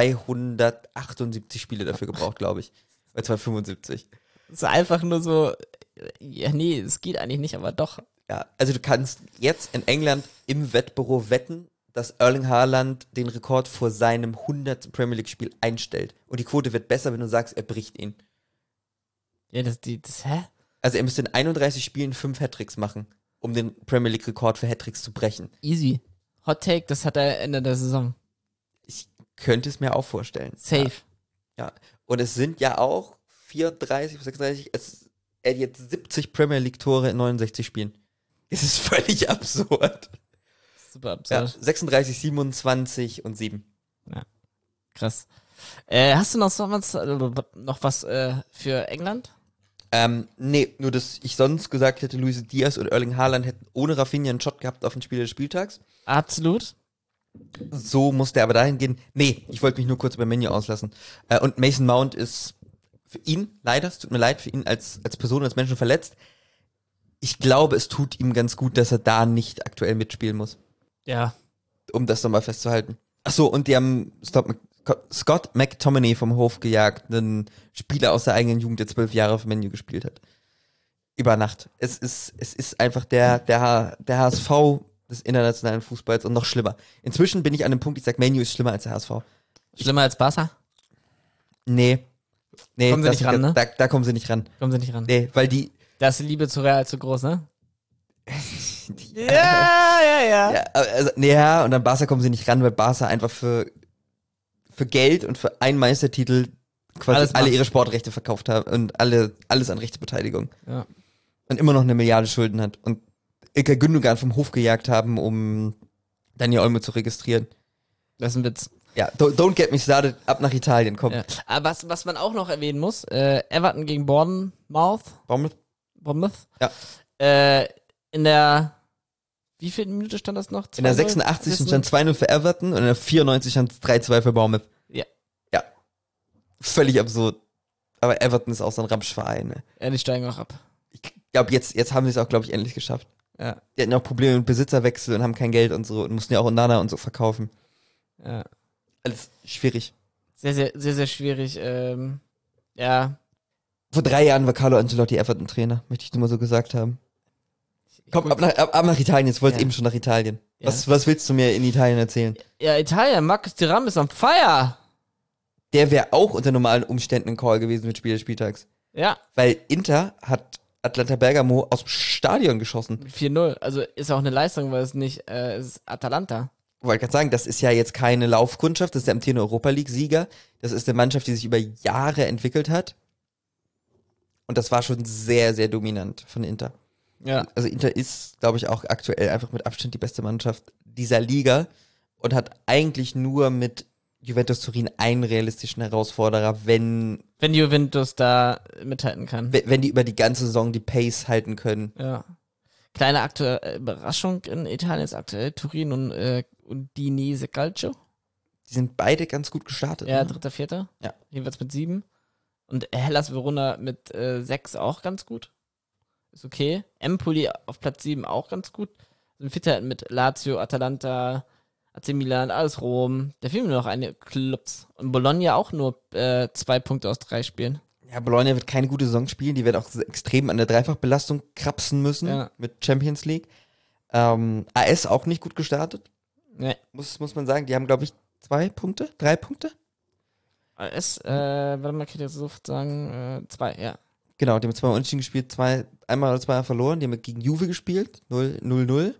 278 Spiele dafür gebraucht, glaube ich. Bei 275. Das ist einfach nur so, ja nee, es geht eigentlich nicht, aber doch. Ja, also du kannst jetzt in England im Wettbüro wetten, dass Erling Haaland den Rekord vor seinem 100. Premier League Spiel einstellt. Und die Quote wird besser, wenn du sagst, er bricht ihn. Ja, hä? Also er müsste in 31 Spielen 5 Hattricks machen, um den Premier League Rekord für Hattricks zu brechen. Easy. Hot Take, das hat er Ende der Saison. Ich könnte es mir auch vorstellen. Safe. Ja. Und es sind ja auch 34, 36, er hat jetzt 70 Premier League Tore in 69 Spielen. Es ist völlig absurd. Super absurd. Ja, 36, 27 und 7. Ja. Krass. Hast du noch was für England? Nee, nur dass ich sonst gesagt hätte, Luis Diaz und Erling Haaland hätten ohne Rafinha einen Shot gehabt auf den Spieler des Spieltags. Absolut. So musste er aber dahin gehen. Nee, ich wollte mich nur kurz beim Menü auslassen. Und Mason Mount ist für ihn, leider, es tut mir leid, für ihn als Person, als Menschen verletzt. Ich glaube, es tut ihm ganz gut, dass er da nicht aktuell mitspielen muss. Ja. Um das nochmal festzuhalten. Achso, und die haben Scott McTominay vom Hof gejagt, einen Spieler aus der eigenen Jugend, der 12 Jahre für Man U gespielt hat. Über Nacht. Es ist einfach der HSV des internationalen Fußballs und noch schlimmer. Inzwischen bin ich an dem Punkt, ich sage, Man U ist schlimmer als der HSV. Schlimmer als Barca? Nee. Kommen sie nicht ran, ne? Da kommen sie nicht ran. Kommen sie nicht ran. Nee, weil die... Da ist die Liebe zu Real zu groß, ne? Ja. Ja, und an Barca kommen sie nicht ran, weil Barca einfach für Geld und für einen Meistertitel quasi Alles alle macht. ihre Sportrechte verkauft haben und alles an Rechtsbeteiligung. Ja. Und immer noch 1 Milliarde Schulden hat. Und Ilkay Gündogan vom Hof gejagt haben, um Daniel Olmo zu registrieren. Das ist ein Witz. Ja, don't get me started, ab nach Italien, komm. Ja. Aber was man auch noch erwähnen muss, Everton gegen Bournemouth. Bournemouth? Ja. In der wievielten Minute stand das noch? In der 86. stand 2-0 für Everton und in der 94 stand 3-2 für Bournemouth. Ja. Ja. Völlig absurd. Aber Everton ist auch so ein Ramschverein. Ne? Ja, die steigen auch ab. Ich glaube, jetzt haben sie es auch, glaube ich, endlich geschafft. Ja. Die hatten auch Probleme mit Besitzerwechsel und haben kein Geld und so und mussten ja auch Onana und so verkaufen. Ja. Alles schwierig. Sehr, sehr, sehr, sehr schwierig. Ja. Vor 3 Jahren war Carlo Ancelotti Everton-Trainer, möchte ich nur mal so gesagt haben. Komm, ab nach Italien, jetzt wolltest Ja. eben schon nach Italien. Ja. Was willst du mir in Italien erzählen? Ja, Italien, Marcus Thuram ist on fire. Der wäre auch unter normalen Umständen ein Call gewesen mit Spiel des Spieltags. Ja, Weil Inter hat Atalanta Bergamo aus dem Stadion geschossen. mit 4-0. Also ist auch eine Leistung, weil es nicht, es ist Atalanta. Ich wollte gerade sagen, das ist ja jetzt keine Laufkundschaft, das ist der amtierende Europa League-Sieger. Das ist eine Mannschaft, die sich über Jahre entwickelt hat. Und das war schon sehr, sehr dominant von Inter. Ja. Also Inter ist, glaube ich, auch aktuell einfach mit Abstand die beste Mannschaft dieser Liga und hat eigentlich nur mit Juventus Turin einen realistischen Herausforderer, wenn Juventus da mithalten kann. die über die ganze Saison die Pace halten können. Ja. Kleine aktuelle Überraschung in Italien ist aktuell Turin und Udinese Calcio. Die sind beide ganz gut gestartet. Ja, ne? 3., 4. Ja. Jeweils mit 7. Und Hellas Verona mit 6 auch ganz gut. Ist okay. Empoli auf Platz 7 auch ganz gut. Sind Vierter mit Lazio, Atalanta, AC Milan, alles Rom. Da fehlen mir noch einige Clubs. Und Bologna auch nur 2 Punkte aus 3 Spielen. Ja, Bologna wird keine gute Saison spielen. Die werden auch extrem an der Dreifachbelastung krapsen müssen Ja. mit Champions League. AS auch nicht gut gestartet, Ne. muss man sagen. Die haben, glaube ich, 3 Punkte. Warte mal, kann ich jetzt sofort sagen, 2, ja. Genau, die haben 2 Unentschieden gespielt, einmal oder zweimal verloren. Die haben gegen Juve gespielt, 0-0.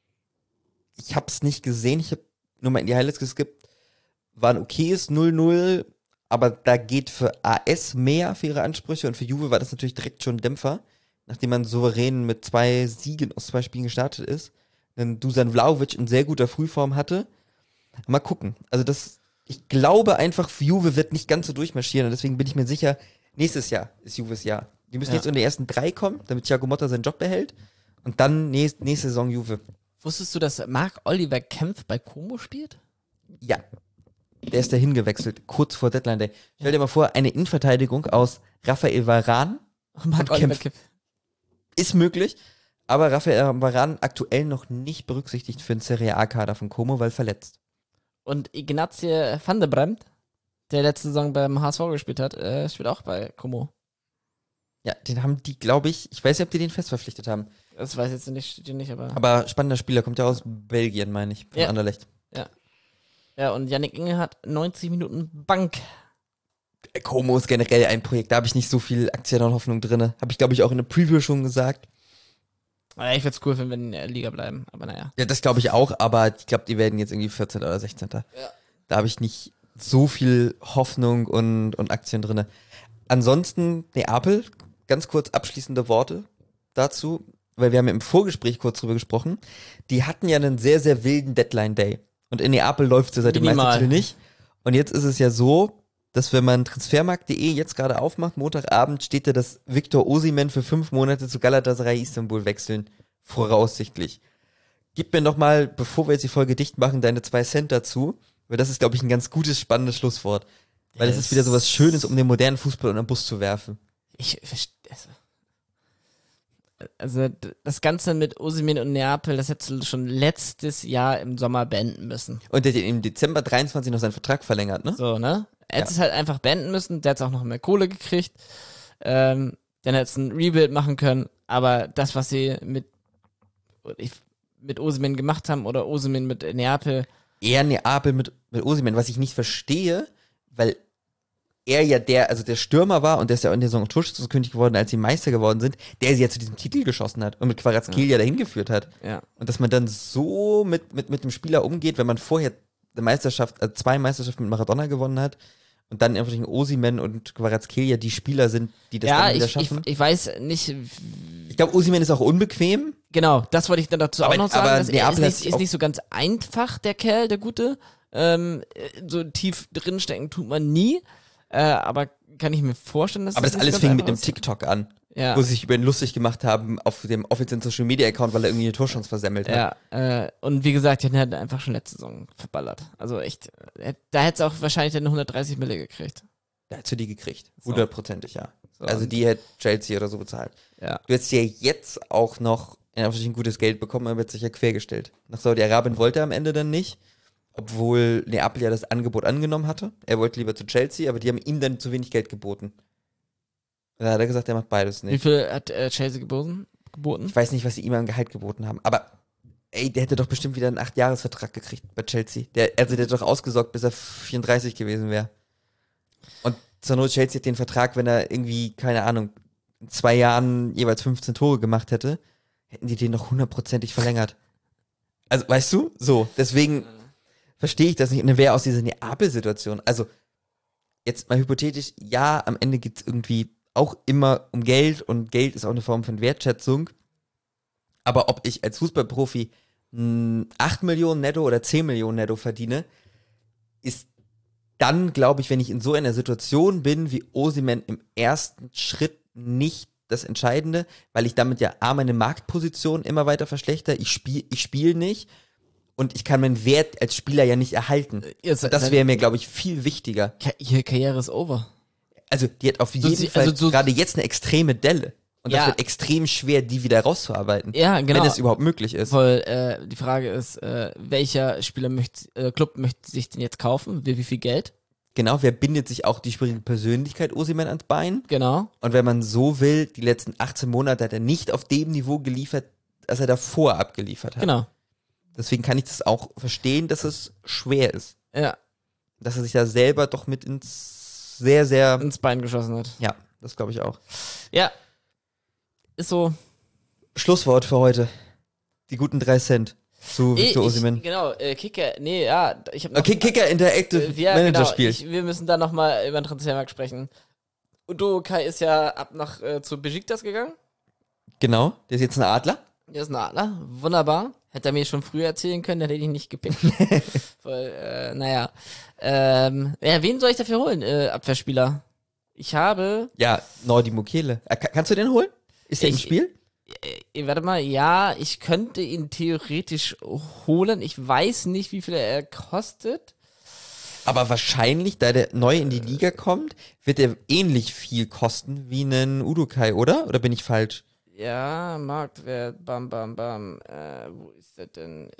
Ich habe es nicht gesehen, ich habe nur mal in die Highlights geskippt. War ein okayes 0-0, aber da geht für AS mehr für ihre Ansprüche und für Juve war das natürlich direkt schon ein Dämpfer, nachdem man souverän mit 2 Siegen aus 2 Spielen gestartet ist. Dann Dusan Vlahovic in sehr guter Frühform hatte. Mal gucken. Also ich glaube einfach, Juve wird nicht ganz so durchmarschieren und deswegen bin ich mir sicher, nächstes Jahr ist Juves Jahr. Die müssen jetzt in die ersten 3 kommen, damit Thiago Motta seinen Job behält. Und dann nächste Saison Juve. Wusstest du, dass Marc-Oliver Kempf bei Como spielt? Ja. Der ist dahin gewechselt, kurz vor Deadline Day. Stell dir mal vor, eine Innenverteidigung aus Raphael Varane Marc-Oliver Kempf. Ist möglich, aber Raphael Varane aktuell noch nicht berücksichtigt für den Serie A-Kader von Como, weil verletzt. Und Ignazie van der Bremt, der letzte Saison beim HSV gespielt hat, spielt auch bei Como. Ja, den haben die, glaube ich weiß nicht, ob die den fest verpflichtet haben. Das weiß ich jetzt nicht, steht hier nicht, aber. Aber spannender Spieler, kommt ja aus Belgien, meine ich, von Ja. Anderlecht. Ja, und Yannick Inge hat 90 Minuten Bank. Como ist generell ein Projekt, da habe ich nicht so viel Aktien und Hoffnung drin. Habe ich, glaube ich, auch in der Preview schon gesagt. Naja, ich würde es cool finden, wenn die in der Liga bleiben, aber naja. Ja, das glaube ich auch, aber ich glaube, die werden jetzt irgendwie 14. oder 16. Ja. Da habe ich nicht so viel Hoffnung und Aktien drin. Ansonsten, Neapel, ganz kurz abschließende Worte dazu, weil wir haben ja im Vorgespräch kurz drüber gesprochen. Die hatten ja einen sehr, sehr wilden Deadline-Day. Und in Neapel läuft es ja seit dem Minimal. Meistertitel nicht. Und jetzt ist es ja so, dass wenn man transfermarkt.de jetzt gerade aufmacht, Montagabend, steht da, dass Victor Osimhen für 5 Monate zu Galatasaray Istanbul wechseln. Voraussichtlich. Gib mir noch mal, bevor wir jetzt die Folge dicht machen, deine 2 Cent dazu. Weil das ist, glaube ich, ein ganz gutes, spannendes Schlusswort. Weil es ist wieder so was Schönes, um den modernen Fußball unter den Bus zu werfen. Ich verstehe. Also, das Ganze mit Osimhen und Neapel, das hättest du schon letztes Jahr im Sommer beenden müssen. Und der hat im Dezember 23 noch seinen Vertrag verlängert, ne? So, ne? Er hätte es halt einfach beenden müssen, der hat auch noch mehr Kohle gekriegt. Dann hätte es ein Rebuild machen können, aber das, was sie mit Osimhen gemacht haben oder Osimhen mit Neapel. Eher Neapel mit Osimhen, was ich nicht verstehe, weil er ja der Stürmer war und der ist ja in der Saison Torschützenkönig geworden, als sie Meister geworden sind, der sie ja zu diesem Titel geschossen hat und mit Kvaratskhelia dahin geführt hat. Ja. Und dass man dann so mit dem Spieler umgeht, wenn man vorher eine Meisterschaft, 2 Meisterschaften mit Maradona gewonnen hat Und dann einfach Osimhen und Kvaratskhelia die Spieler sind, die das Ja, dann wieder ich schaffen. weiß nicht, Ich glaube, Osimhen ist auch unbequem. genau, das wollte ich dann dazu auch noch sagen. Aber Dass er Neapel hat ist sich auch- nicht so ganz einfach, der Kerl, der Gute. So tief drinstecken tut man nie. Aber kann ich mir vorstellen, dass Aber das nicht alles so fing ganz mit einem einfach ist. TikTok an, Ja. wo sie sich über ihn lustig gemacht haben auf dem offiziellen Social Media Account, weil er irgendwie eine Torchance versemmelt hat. Ja, und wie gesagt, den hat er einfach schon letzte Saison verballert. Also echt, da hätte es auch wahrscheinlich dann 130 Mille gekriegt. Da hättest du die gekriegt. So. 100%ig, ja. So, Also und- die hätte Chelsea oder so bezahlt. Ja. Du hättest ja jetzt auch noch in Anführungsstrichen gutes Geld bekommen, aber wird sich ja quergestellt. Nach Saudi-Arabien wollte er am Ende dann nicht, obwohl Neapel ja das Angebot angenommen hatte. Er wollte lieber zu Chelsea, aber die haben ihm dann zu wenig Geld geboten. Da hat er gesagt, er macht beides Wie nicht. viel hat Chelsea geboten? Ich weiß nicht, was sie ihm an Gehalt geboten haben, aber ey, der hätte doch bestimmt wieder einen 8-Jahres-Vertrag gekriegt bei Chelsea. Der hätte doch ausgesorgt, bis er 34 gewesen wäre. Und zur Not Chelsea hat den Vertrag, wenn er irgendwie, keine Ahnung, in 2 Jahren jeweils 15 Tore gemacht hätte, hätten die den noch 100%ig verlängert. Also, weißt du? So, deswegen verstehe ich das nicht. Und dann wäre aus dieser Neapel-Situation, also jetzt mal hypothetisch, ja, am Ende geht es irgendwie auch immer um Geld und Geld ist auch eine Form von Wertschätzung. Aber ob ich als Fußballprofi 8 Millionen netto oder 10 Millionen netto verdiene, ist dann, glaube ich, wenn ich in so einer Situation bin wie Osimhen im ersten Schritt nicht das Entscheidende, weil ich damit ja meine Marktposition immer weiter verschlechter. Ich spiel nicht und ich kann meinen Wert als Spieler ja nicht erhalten. Jetzt, Und das wäre mir, glaube ich, viel wichtiger. Ihre Karriere ist over. Also die hat auf jeden sie- Fall also so- gerade jetzt eine extreme Delle. Und das Ja. wird extrem schwer, die wieder rauszuarbeiten. Ja, genau. Wenn das überhaupt möglich ist. Weil die Frage ist, welcher Club möchte sich denn jetzt kaufen? Wie viel Geld? Genau, wer bindet sich auch die spielende Persönlichkeit Osimhen ans Bein? Genau. Und wenn man so will, die letzten 18 Monate hat er nicht auf dem Niveau geliefert, das er davor abgeliefert hat. Genau. Deswegen kann ich das auch verstehen, dass es schwer ist. Ja, Dass er sich da selber doch mit ins sehr, sehr... ins Bein geschossen hat. Ja, das glaube ich auch. Ja. Ist so. Schlusswort für heute. Die guten 3 Cent zu Victor Osimhen. Genau, Kicker, nee, ja, ich habe noch... Okay, Kicker Interactive ja, Manager genau, Spiel. wir müssen da nochmal über den Transfermarkt sprechen. Udo Kai ist ja ab zu Besiktas gegangen. Genau, der ist jetzt ein Adler. Der ist ein Adler, wunderbar. Hätte er mir schon früher erzählen können, dann hätte ich ihn nicht gepickt. Weil, naja. Ja, wen soll ich dafür holen, Abwehrspieler? Ich habe... Ja, Nordi Mukiele. Kannst du den holen? Ist der im Ich- Spiel? Warte mal, ja, ich könnte ihn theoretisch holen. Ich weiß nicht, wie viel er kostet. Aber wahrscheinlich, da der neu in die Liga kommt, wird er ähnlich viel kosten wie einen Udokai, oder? Oder bin ich falsch? Ja, Marktwert, bam, bam, bam. Wo ist der denn?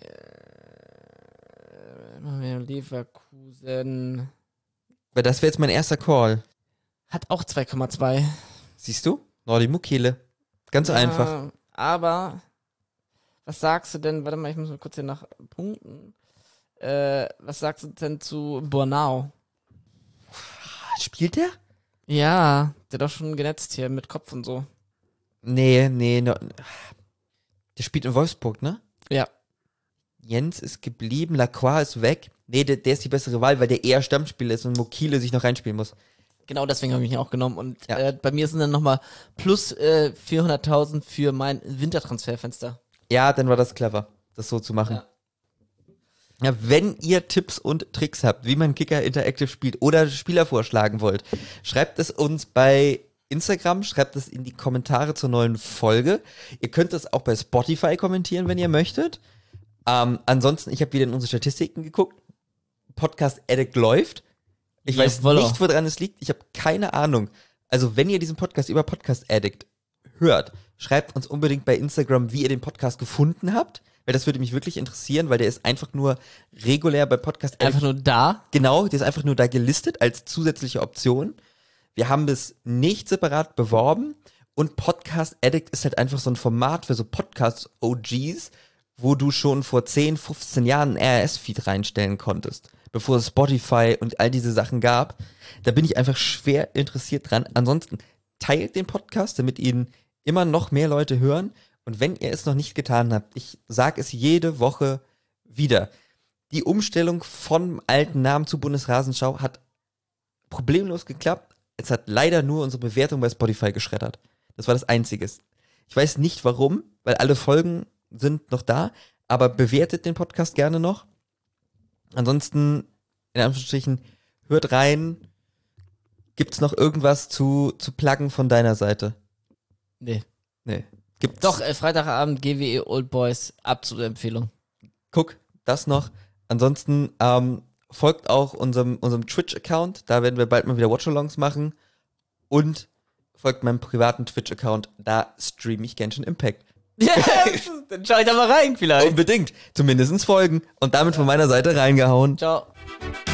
Machen wir Leverkusen. Weil das wäre jetzt mein erster Call. Hat auch 2,2. Siehst du? Nordi Mukiele. Ganz einfach. Ja, aber, was sagst du denn? Warte mal, ich muss mal kurz hier nach Punkten. Was sagst du denn zu Bornau? Spielt der? Ja, der hat doch schon genetzt hier mit Kopf und so. Nee. Der spielt in Wolfsburg, ne? Ja. Jens ist geblieben, Lacroix ist weg. Nee, der ist die bessere Wahl, weil der eher Stammspieler ist und Mukiele sich noch reinspielen muss. Genau deswegen habe ich ihn auch genommen. Und Ja. bei mir sind dann nochmal plus 400.000 für mein Wintertransferfenster. Ja, dann war das clever, das so zu machen. Ja, wenn ihr Tipps und Tricks habt, wie man Kicker Interactive spielt oder Spieler vorschlagen wollt, schreibt es uns bei Instagram, schreibt es in die Kommentare zur neuen Folge. Ihr könnt es auch bei Spotify kommentieren, wenn ihr möchtet. Ansonsten, ich habe wieder in unsere Statistiken geguckt. Podcast Addict läuft. Ich weiß Jawollo. nicht, woran es liegt. Ich habe keine Ahnung. Also, wenn ihr diesen Podcast über Podcast Addict hört, schreibt uns unbedingt bei Instagram, wie ihr den Podcast gefunden habt. Weil das würde mich wirklich interessieren, weil der ist einfach nur regulär bei Podcast Addict. Einfach nur da. Genau, der ist einfach nur da gelistet als zusätzliche Option. Wir haben das nicht separat beworben und Podcast Addict ist halt einfach so ein Format für so Podcast-OGs, wo du schon vor 10, 15 Jahren einen RSS-Feed reinstellen konntest, bevor es Spotify und all diese Sachen gab. Da bin ich einfach schwer interessiert dran. Ansonsten teilt den Podcast, damit ihn immer noch mehr Leute hören. Und wenn ihr es noch nicht getan habt, ich sage es jede Woche wieder, die Umstellung vom alten Namen zu Bundesrasenschau hat problemlos geklappt. Es hat leider nur unsere Bewertung bei Spotify geschreddert. Das war das Einzige. Ich weiß nicht warum, weil alle Folgen sind noch da, aber bewertet den Podcast gerne noch. Ansonsten, in Anführungsstrichen, hört rein. Gibt's noch irgendwas zu pluggen von deiner Seite? Nee. Gibt's? Doch, Freitagabend GWE Old Boys, absolute Empfehlung. Guck, das noch. Ansonsten folgt auch unserem Twitch-Account. Da werden wir bald mal wieder Watchalongs machen. Und folgt meinem privaten Twitch-Account. Da streame ich Genshin Impact. Yes, dann schau ich da mal rein vielleicht. Unbedingt. Zumindest folgen. Und damit von meiner Seite reingehauen. Ciao.